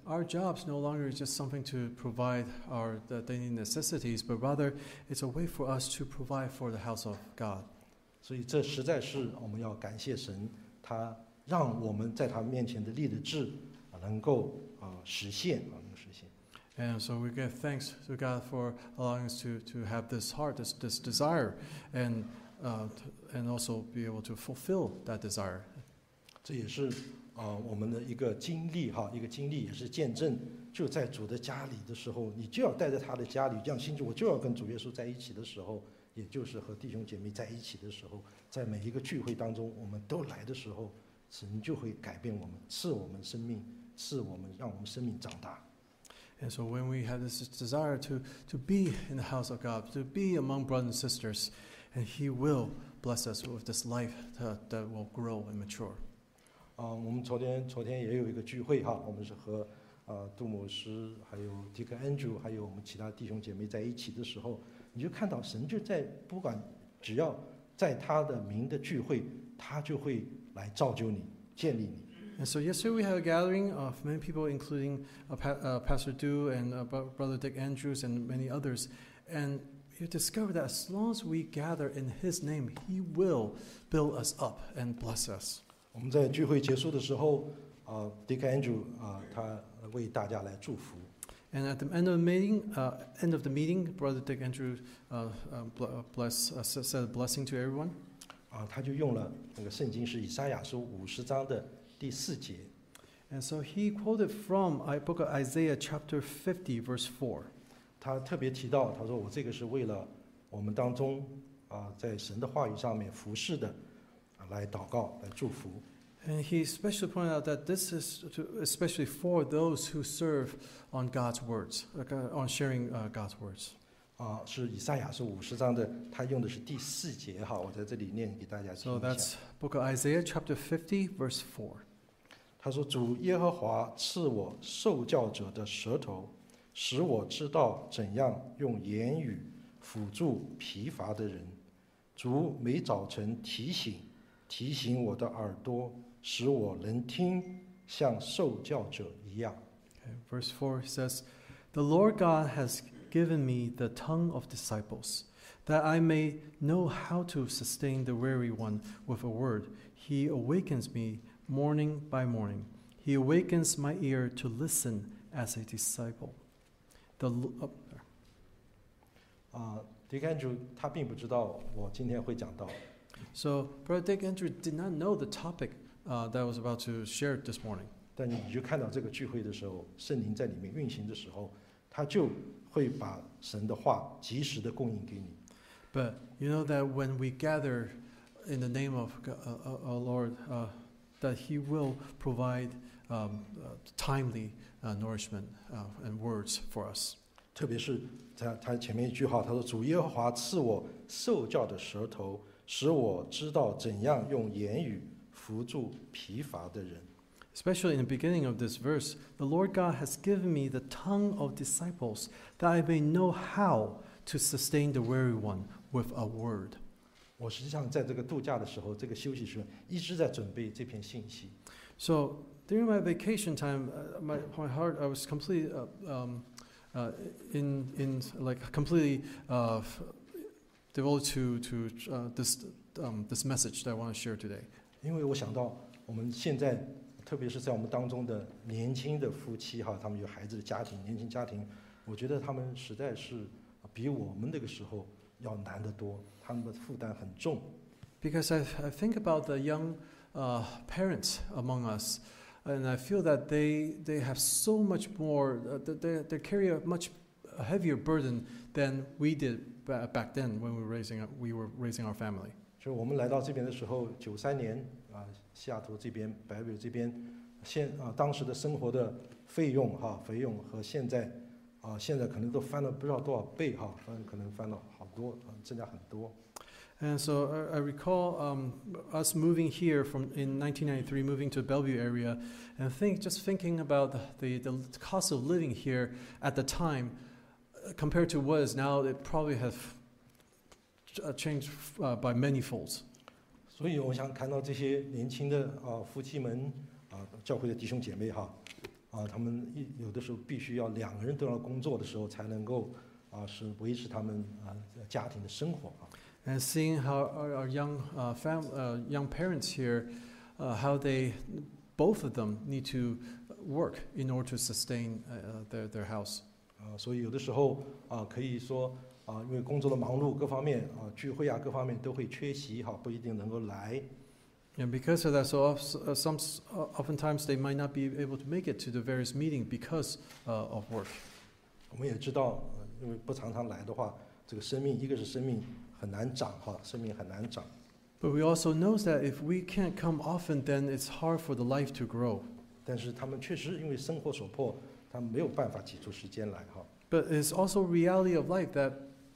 our jobs no longer is just something to provide our the daily necessities, but rather it's a way for us to provide for the house of God. 所以这实在是我们要感谢神，他让我们在他面前的立的志能够实现能够实现。 And so we give thanks to God for allowing us to have this heart, this desire, and also be able to fulfill that desire. 这也是我们的一个经历哈，一个经历也是见证。就在主的家里的时候，你就要待在他的家里，这样心中我就要跟主耶稣在一起的时候，也就是和弟兄姐妹在一起的时候，在每一个聚会当中，我们都来的时候，神就会改变我们，赐我们生命，让我们生命长大。 And so when we have this desire to be in the house of God, to be among brothers and sisters, and He will bless us with this life that will grow and mature. 我们昨天也有一个聚会哈，我们是和杜牧师还有迪克 Andrew 还有我们其他弟兄姐妹在一起的时候，你就看到神就在不管只要在他的名的聚会，他就会来造就你，建立你。 And so yesterday we had a gathering of many people, including Pastor Du and Brother Dick Andrews and many others. And you discover that as long as we gather in His name, He will build us up and bless us. 我们在聚会结束的时候，Dick Andrew 他为大家来祝福。 And at the end of the meeting, Brother Dick Andrews said a blessing to everyone. 他就用了那个圣经是以赛亚书50章的第4节。 And so he quoted from book of Isaiah chapter 50 verse 4. 他特别提到，他说我这个是为了我们当中在神的话语上面服侍的来祷告来祝福。 And he especially pointed out that this is especially for those who serve on God's words, on sharing God's words. 是以赛亚书50章的，他用的是第4节哈，我在这里念给大家听 So 一 that's 下。 book of Isaiah chapter 50 verse 4. 他说：“主耶和华赐我受教者的舌头，使我知道怎样用言语辅助疲乏的人。主每早晨提醒我的耳朵，使我能听，像受教者一样。” Okay, verse 4 says, "The Lord God has given me the tongue of disciples, that I may know how to sustain the weary one with a word. He awakens me morning by morning. He awakens my ear to listen as a disciple." Dick Andrew 他并不知道我今天会讲到， So Brother Dick Andrew did not know the topic that I was about to share this morning. 但你就看到这个聚会的时候，圣灵在里面运行的时候，他就会把神的话及时的供应给你。 But you know that when we gather in the name of our Lord, that He will provide timely nourishment and words for us. 特别是在他前面一句话，他说：“主耶和华赐我受教的舌头，使我知道怎样用言语扶助疲乏的人。” Especially in the beginning of this verse, the Lord God has given me the tongue of disciples, that I may know how to sustain the weary one with a word. 我实际上在这个度假的时候，这个休息时一直在准备这篇信息。 So during my vacation time, my heart, I was completely completely devoted to this message that I want to share today. 因为我想到我们现在，特别是在我们当中的年轻的夫妻哈，他们有孩子的家庭，年轻家庭，我觉得他们实在是比我们那个时候要难得多，他们的负担很重。 Because I think about the young parents among us, and I feel that they have so much more, they carry a much heavier burden than we did back then when we were raising our family. 就我们来到这边的时候，93年西雅图这边、北纬这边，当时的生活的费用和现在可能都翻了不知道多少倍哈，可能翻了好多，增加很多。 And so I recall us moving here in 1993, moving to the Bellevue area, and thinking about the cost of living here at the time compared to what is now. It probably has changed by many folds. 所以我想看到这些年轻的夫妻们教会的弟兄姐妹哈， 他们有的时候必须要2个人都要工作的时候，才能够是维持他们家庭的生活啊。 And seeing how our young young parents here, how they both of them need to work in order to sustain their house. 所以有的时候可以说因为工作的忙碌各方面聚会各方面都会缺席不一定能够来。 And because of that, so oftentimes they might not be able to make it to the various meetings because of work. 我们也知道，因为不常常来的话，这个生命一个是生命很难长生命很难长。 But we also know that if we can't come often, then it's hard for the life to grow. 但是他们确实因为生活所迫，他们没有办法挤出时间来 But it's also reality of life that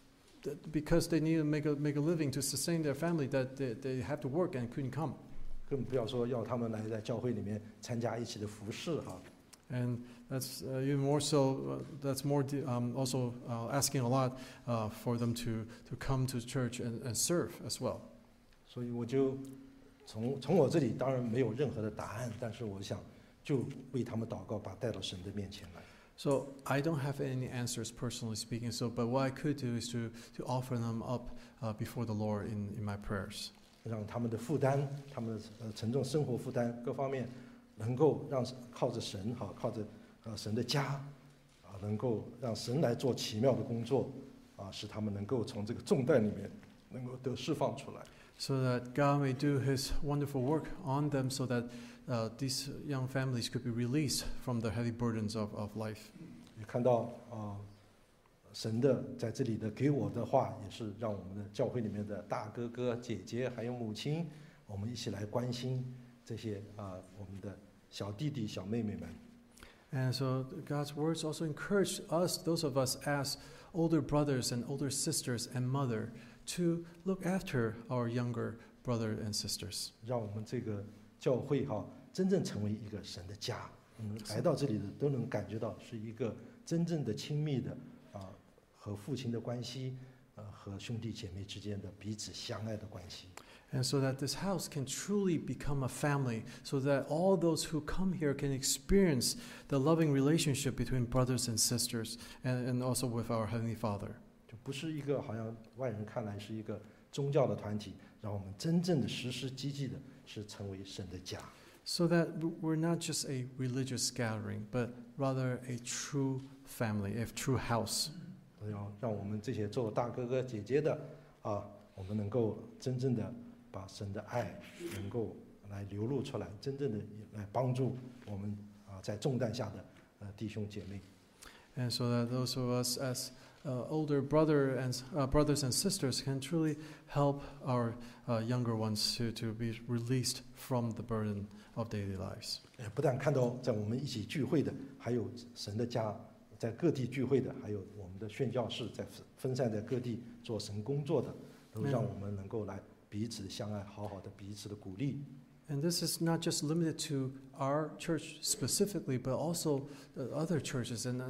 because they need to make a living to sustain their family, that they have to work and couldn't come. 更不要说要他们来在教会里面参加一起的服事 And that's even more so. That's more also asking a lot for them to come to church and serve as well. 所以我就从我这里当然没有任何的答案，但是我想就为他们祷告，把带到神的面前来。 So I don't have any answers personally speaking. But what I could do is to offer them up before the Lord in my prayers. 让他们的负担，他们的沉重生活负担各方面，能够让靠着神靠着神的家能够让神来做奇妙的工作使他们能够从这个重担里面能够得释放出来。 So that God may do His wonderful work on them, so that these young families could be released from the heavy burdens of life. 也看到神的在这里的给我的话，也是让我们的教会里面的大哥哥、姐姐还有母亲，我们一起来关心这些我们的小弟弟、小妹妹们。 And so God's words also encourage us, those of us as older brothers and older sisters and mother, to look after our younger brother and sisters. 让我们这个教会真正成为一个神的家，来到这里的都能感觉到是一个真正的亲密的和父亲的关系，和兄弟姐妹之间的彼此相爱的关系。 And so that this house can truly become a family, so that all those who come here can experience the loving relationship between brothers and sisters, and also with our Heavenly Father. 就不是一个好像外人看来是一个宗教的团体，让我们真正的实施积极的是成为神的家。 So that we're not just a religious gathering, but rather a true family, a true house. 要让我们这些做大哥哥姐姐的我们能够真正的把神的爱能够来流露出来，真正的来帮助我们在重担下的弟兄姐妹。 And so that those of us as older brothers and sisters can truly help our younger ones to be released from the burden of daily lives. 不但看到在我们一起聚会的，还有神的家在各地聚会的，还有我们的宣教士在分散在各地做神工作的，都让我们能够来彼此相爱，好好的彼此的鼓励。 And this is not just limited to our church specifically, but also other churches and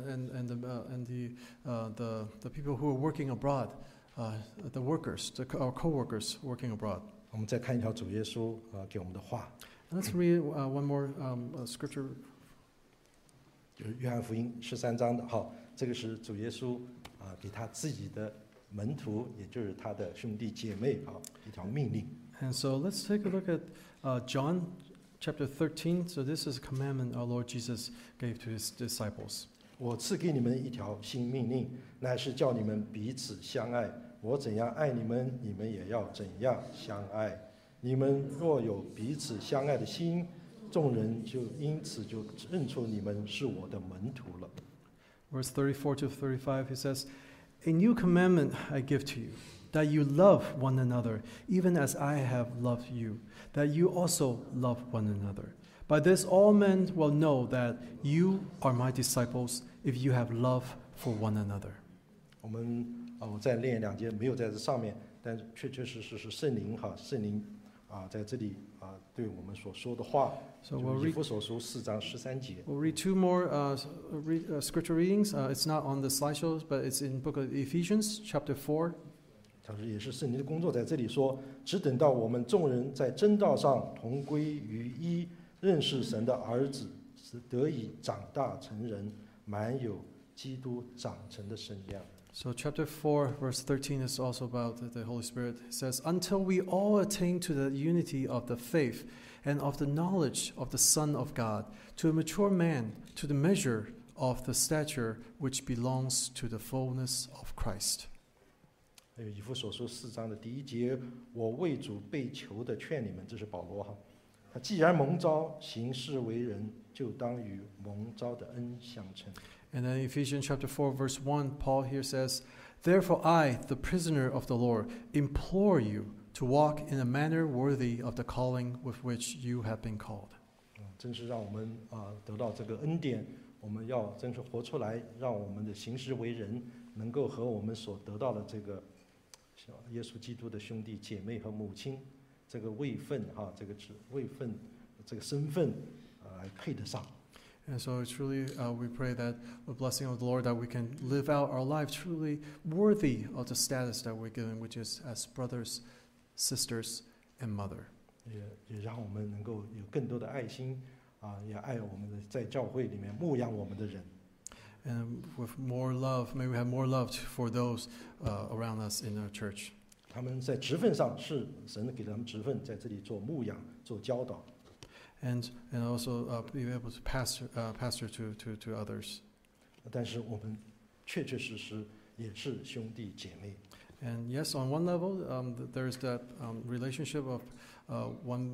the people who are working abroad, the workers, our co-workers working abroad. 我们再看一条主耶稣给我们的话。 And let's read one more scripture. 就是约翰福音13章的，这个是主耶稣给他自己的门徒，也就是他的兄弟姐妹一条命令。 And so let's take a look at John chapter 13. So this is a commandment our Lord Jesus gave to His disciples. 我赐给你们一条新命令，乃是叫你们彼此相爱。我怎样爱你们，你们也要怎样相爱。你们若有彼此相爱的心，众人就因此就认出你们是我的门徒了。 Verse 34 to 35, he says, A new commandment I give to you, that you love one another, even as I have loved you, that you also love one another. By this all men will know that you are my disciples, if you have love for one another. 我再练2节，没有在这上面，但确确实实是圣灵圣灵在这里对我们所说的话。 So we'll 以弗所书4章13节。 We'll read 2 more scripture readings. It's not on the slideshows, but it's in book of Ephesians, chapter 4. 他说也是圣灵的工作，在这里说，只等到我们众人在真道上同归于一，认识神的儿子， 得以长大成人，满有基督长成的身量。 So chapter 4, verse 13 is also about the Holy Spirit. It says, "Until we all attain to the unity of the faith and of the knowledge of the Son of God, to a mature man, to the measure of the stature which belongs to the fullness of Christ." 还有以弗所书4章的第1节，我为主被囚的劝你们，这是保罗哈。他既然蒙召行事为人，就当与蒙召的恩相称。 And then Ephesians chapter 4, verse 1, Paul here says, "Therefore I, the prisoner of the Lord, implore you to walk in a manner worthy of the calling with which you have been called." 真是让我们得到这个恩典，我们要真是活出来，让我们的行事为人能够和我们所得到的这个耶稣基督的兄弟姐妹和母亲这个位分这个位分这个身份来配得上。 And so truly we pray that the blessing of the Lord, that we can live out our life truly worthy of the status that we're given, which is as brothers, sisters, and mother. 也让我们能够有更多的爱心也爱我们的在教会里面牧养我们的人。 And with more love, may we have more love for those around us in our church. 他们在职分上是神给他们职分，在这里做牧养、做教导。 And also be able to pastor to others. 但是我们确确实实也是兄弟姐妹。 And yes, on one level, there's that relationship of one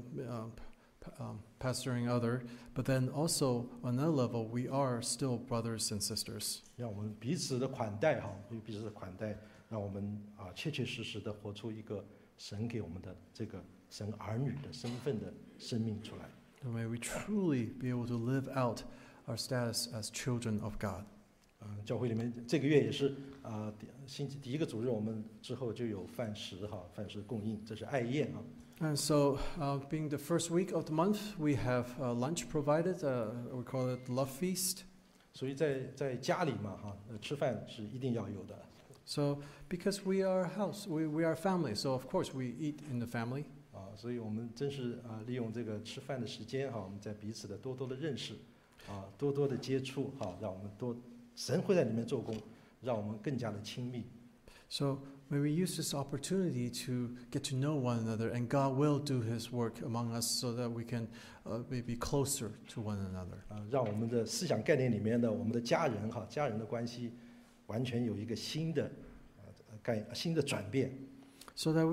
pastoring other, but then also on another level, we are still brothers and sisters. 让我们彼此的款待彼此的款待，让我们切切实实的活出一个神给我们的这个神儿女的身份的生命出来。 And may we truly be able to live out our status as children of God. 教会里面这个月也是星期第1个主日，我们之后就有饭食饭食供应，这是爱宴 And so, being the first week of the month, we have lunch provided. We call it Love Feast. 所以在家里嘛吃饭是一定要有的。 So, because we are a house, we are a family, so of course we eat in the family. 所以我们真是利用这个吃饭的时间我们在彼此的多多的认识多多的接触让我们神会在里面做工，让我们更加的亲密。 So may we use this opportunity to get to know one another, and God will do His work among us, so that we can be closer to one another. 让我们的思想概念里面的我们的家人家人的关系完全有一个新的转变。 So that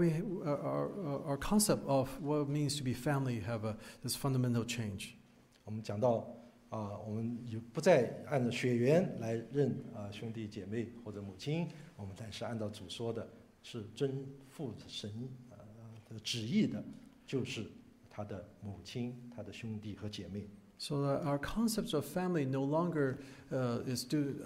our concept of what it means to be family have this fundamental change. 我们讲到我们不再按照血缘来认兄弟姐妹或者母亲，我们但是按照主说的，是遵父神的旨意的，就是他的母亲、他的兄弟和姐妹。 So that our concepts of family no longer is due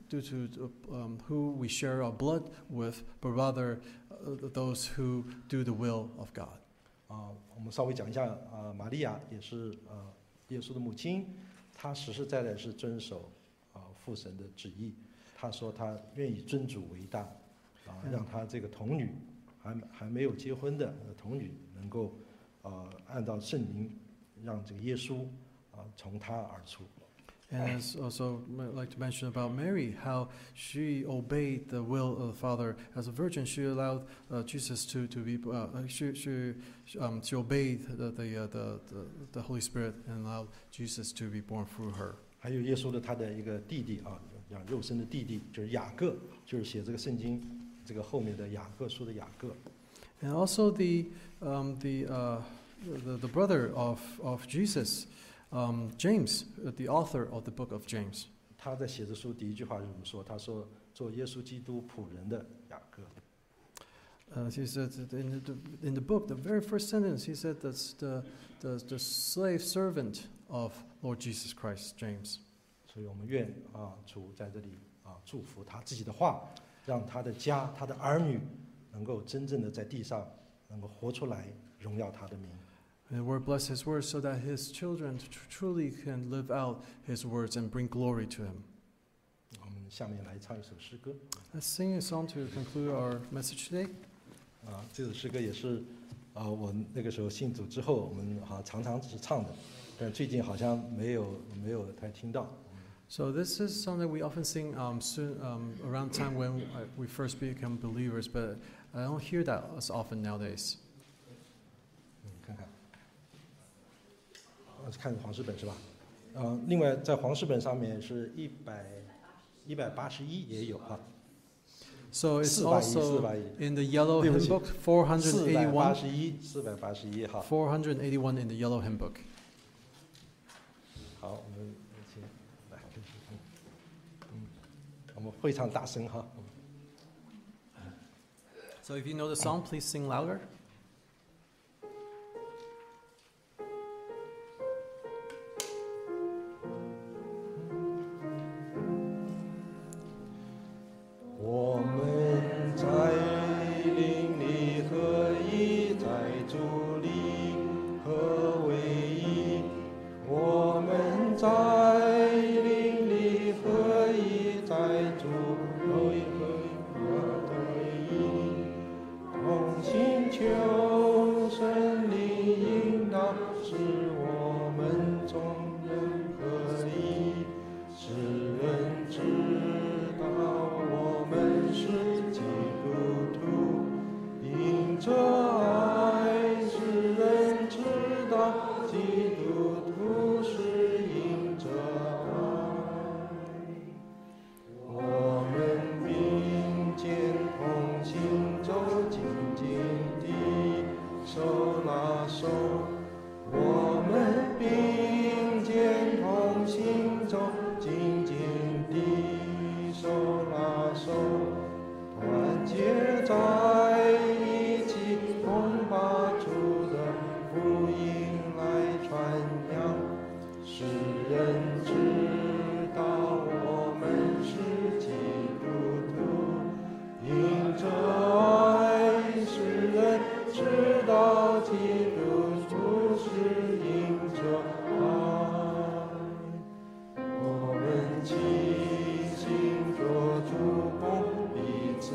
to who we share our blood with, but rather those who do the will of God. 我们稍微讲一下玛利亚也是耶稣的母亲，她实实在在是遵守父神的旨意。她说她愿意尊主为大，让她这个童女还没有结婚的童女能够按照圣灵让这个耶稣从她而出。 And also I'd like to mention about Mary, how she obeyed the will of the Father. As a virgin, she allowed Jesus to be. She obeyed the Holy Spirit and allowed Jesus to be born through her. 还有耶稣的他的一个弟弟讲肉身的弟弟就是雅各，就是写这个圣经这个后面的雅各书的雅各。 And also the brother of Jesus. James, the author of the book of James. 他在写这书第一句话是怎么说？他说：“做耶稣基督仆人的雅各。” He said in the book, the very first sentence, he said that's the slave servant of Lord Jesus Christ, James. 所以我们愿主在这里祝福他自己的话，让他的家、他的儿女能够真正的在地上能够活出来，荣耀他的名。 And the Lord bless His word so that His children truly can live out His words and bring glory to Him. 我们下面来唱一首诗歌。 Let's sing a song to conclude our message today. 这首诗歌也是我那个时候信主之后，我们常常是唱的。 但最近好像没有太听到。 So this is something we often sing soon, around time when we first become believers, but I don't hear that as often nowadays. 看看，看黄氏本是吧？另外在黄氏本上面是181也有哈。 So it's 481 also 481 in the yellow 对不 hymn 起 book, 481. 481哈。 481 in the yellow hymn book. 好，我们一起来，我们会唱大声哈。 So if you know the song, please sing louder. 我们在灵里合一，在主里合为一。我们在灵里合一，在主里合一。同心求神灵引导，使我们众人合一，使人知道我们是基督徒，因着爱，使人知道基督徒是因着爱。我们并肩同行，走紧紧地手拉手。我们并肩同行，走紧紧地手拉手，团结在一起，共把主的福音来传扬，使人知道我们是基督徒，因着爱，使人知道基督徒是因着爱。我们齐心做主公，彼此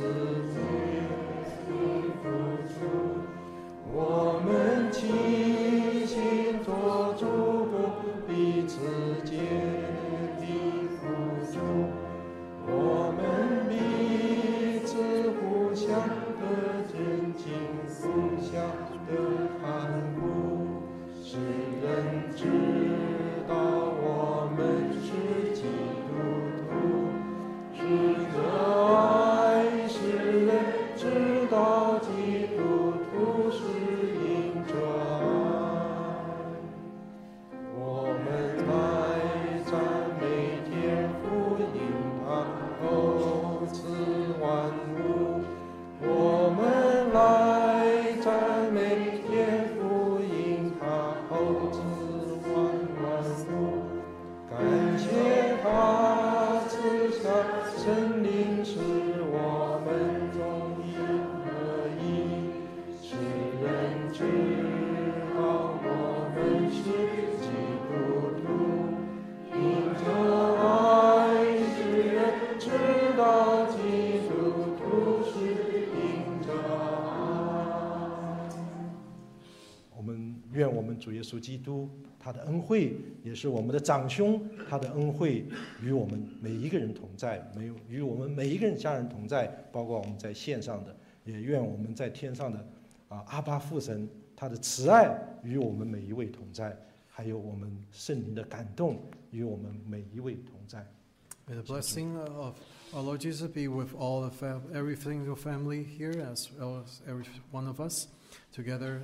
付出。我们齐心做主公，彼此竭力付出。我们彼此互相的尊敬，互相的看顾，使人知道我们是基督徒，是着爱，使人知道基督徒是因着爱。我们来赞美天父，因他厚赐万物。我们来赞美天父，因他厚赐万物。感谢他赐下圣灵，使我们众一合一，使人知道我们是基督徒，因着爱，使人知道基督徒是因着爱。我们愿我们主耶稣基督他的恩惠，也是我们的长兄，他的恩惠与我们每一个人同在，与我们每一个人家人同在，包括我们在线上的，也愿我们在天上的阿爸父神他的慈爱与我们每一位同在，还有我们圣灵的感动与我们每一位同在。 May the blessing of our Lord Jesus be with all every single family here, as well as every one of us together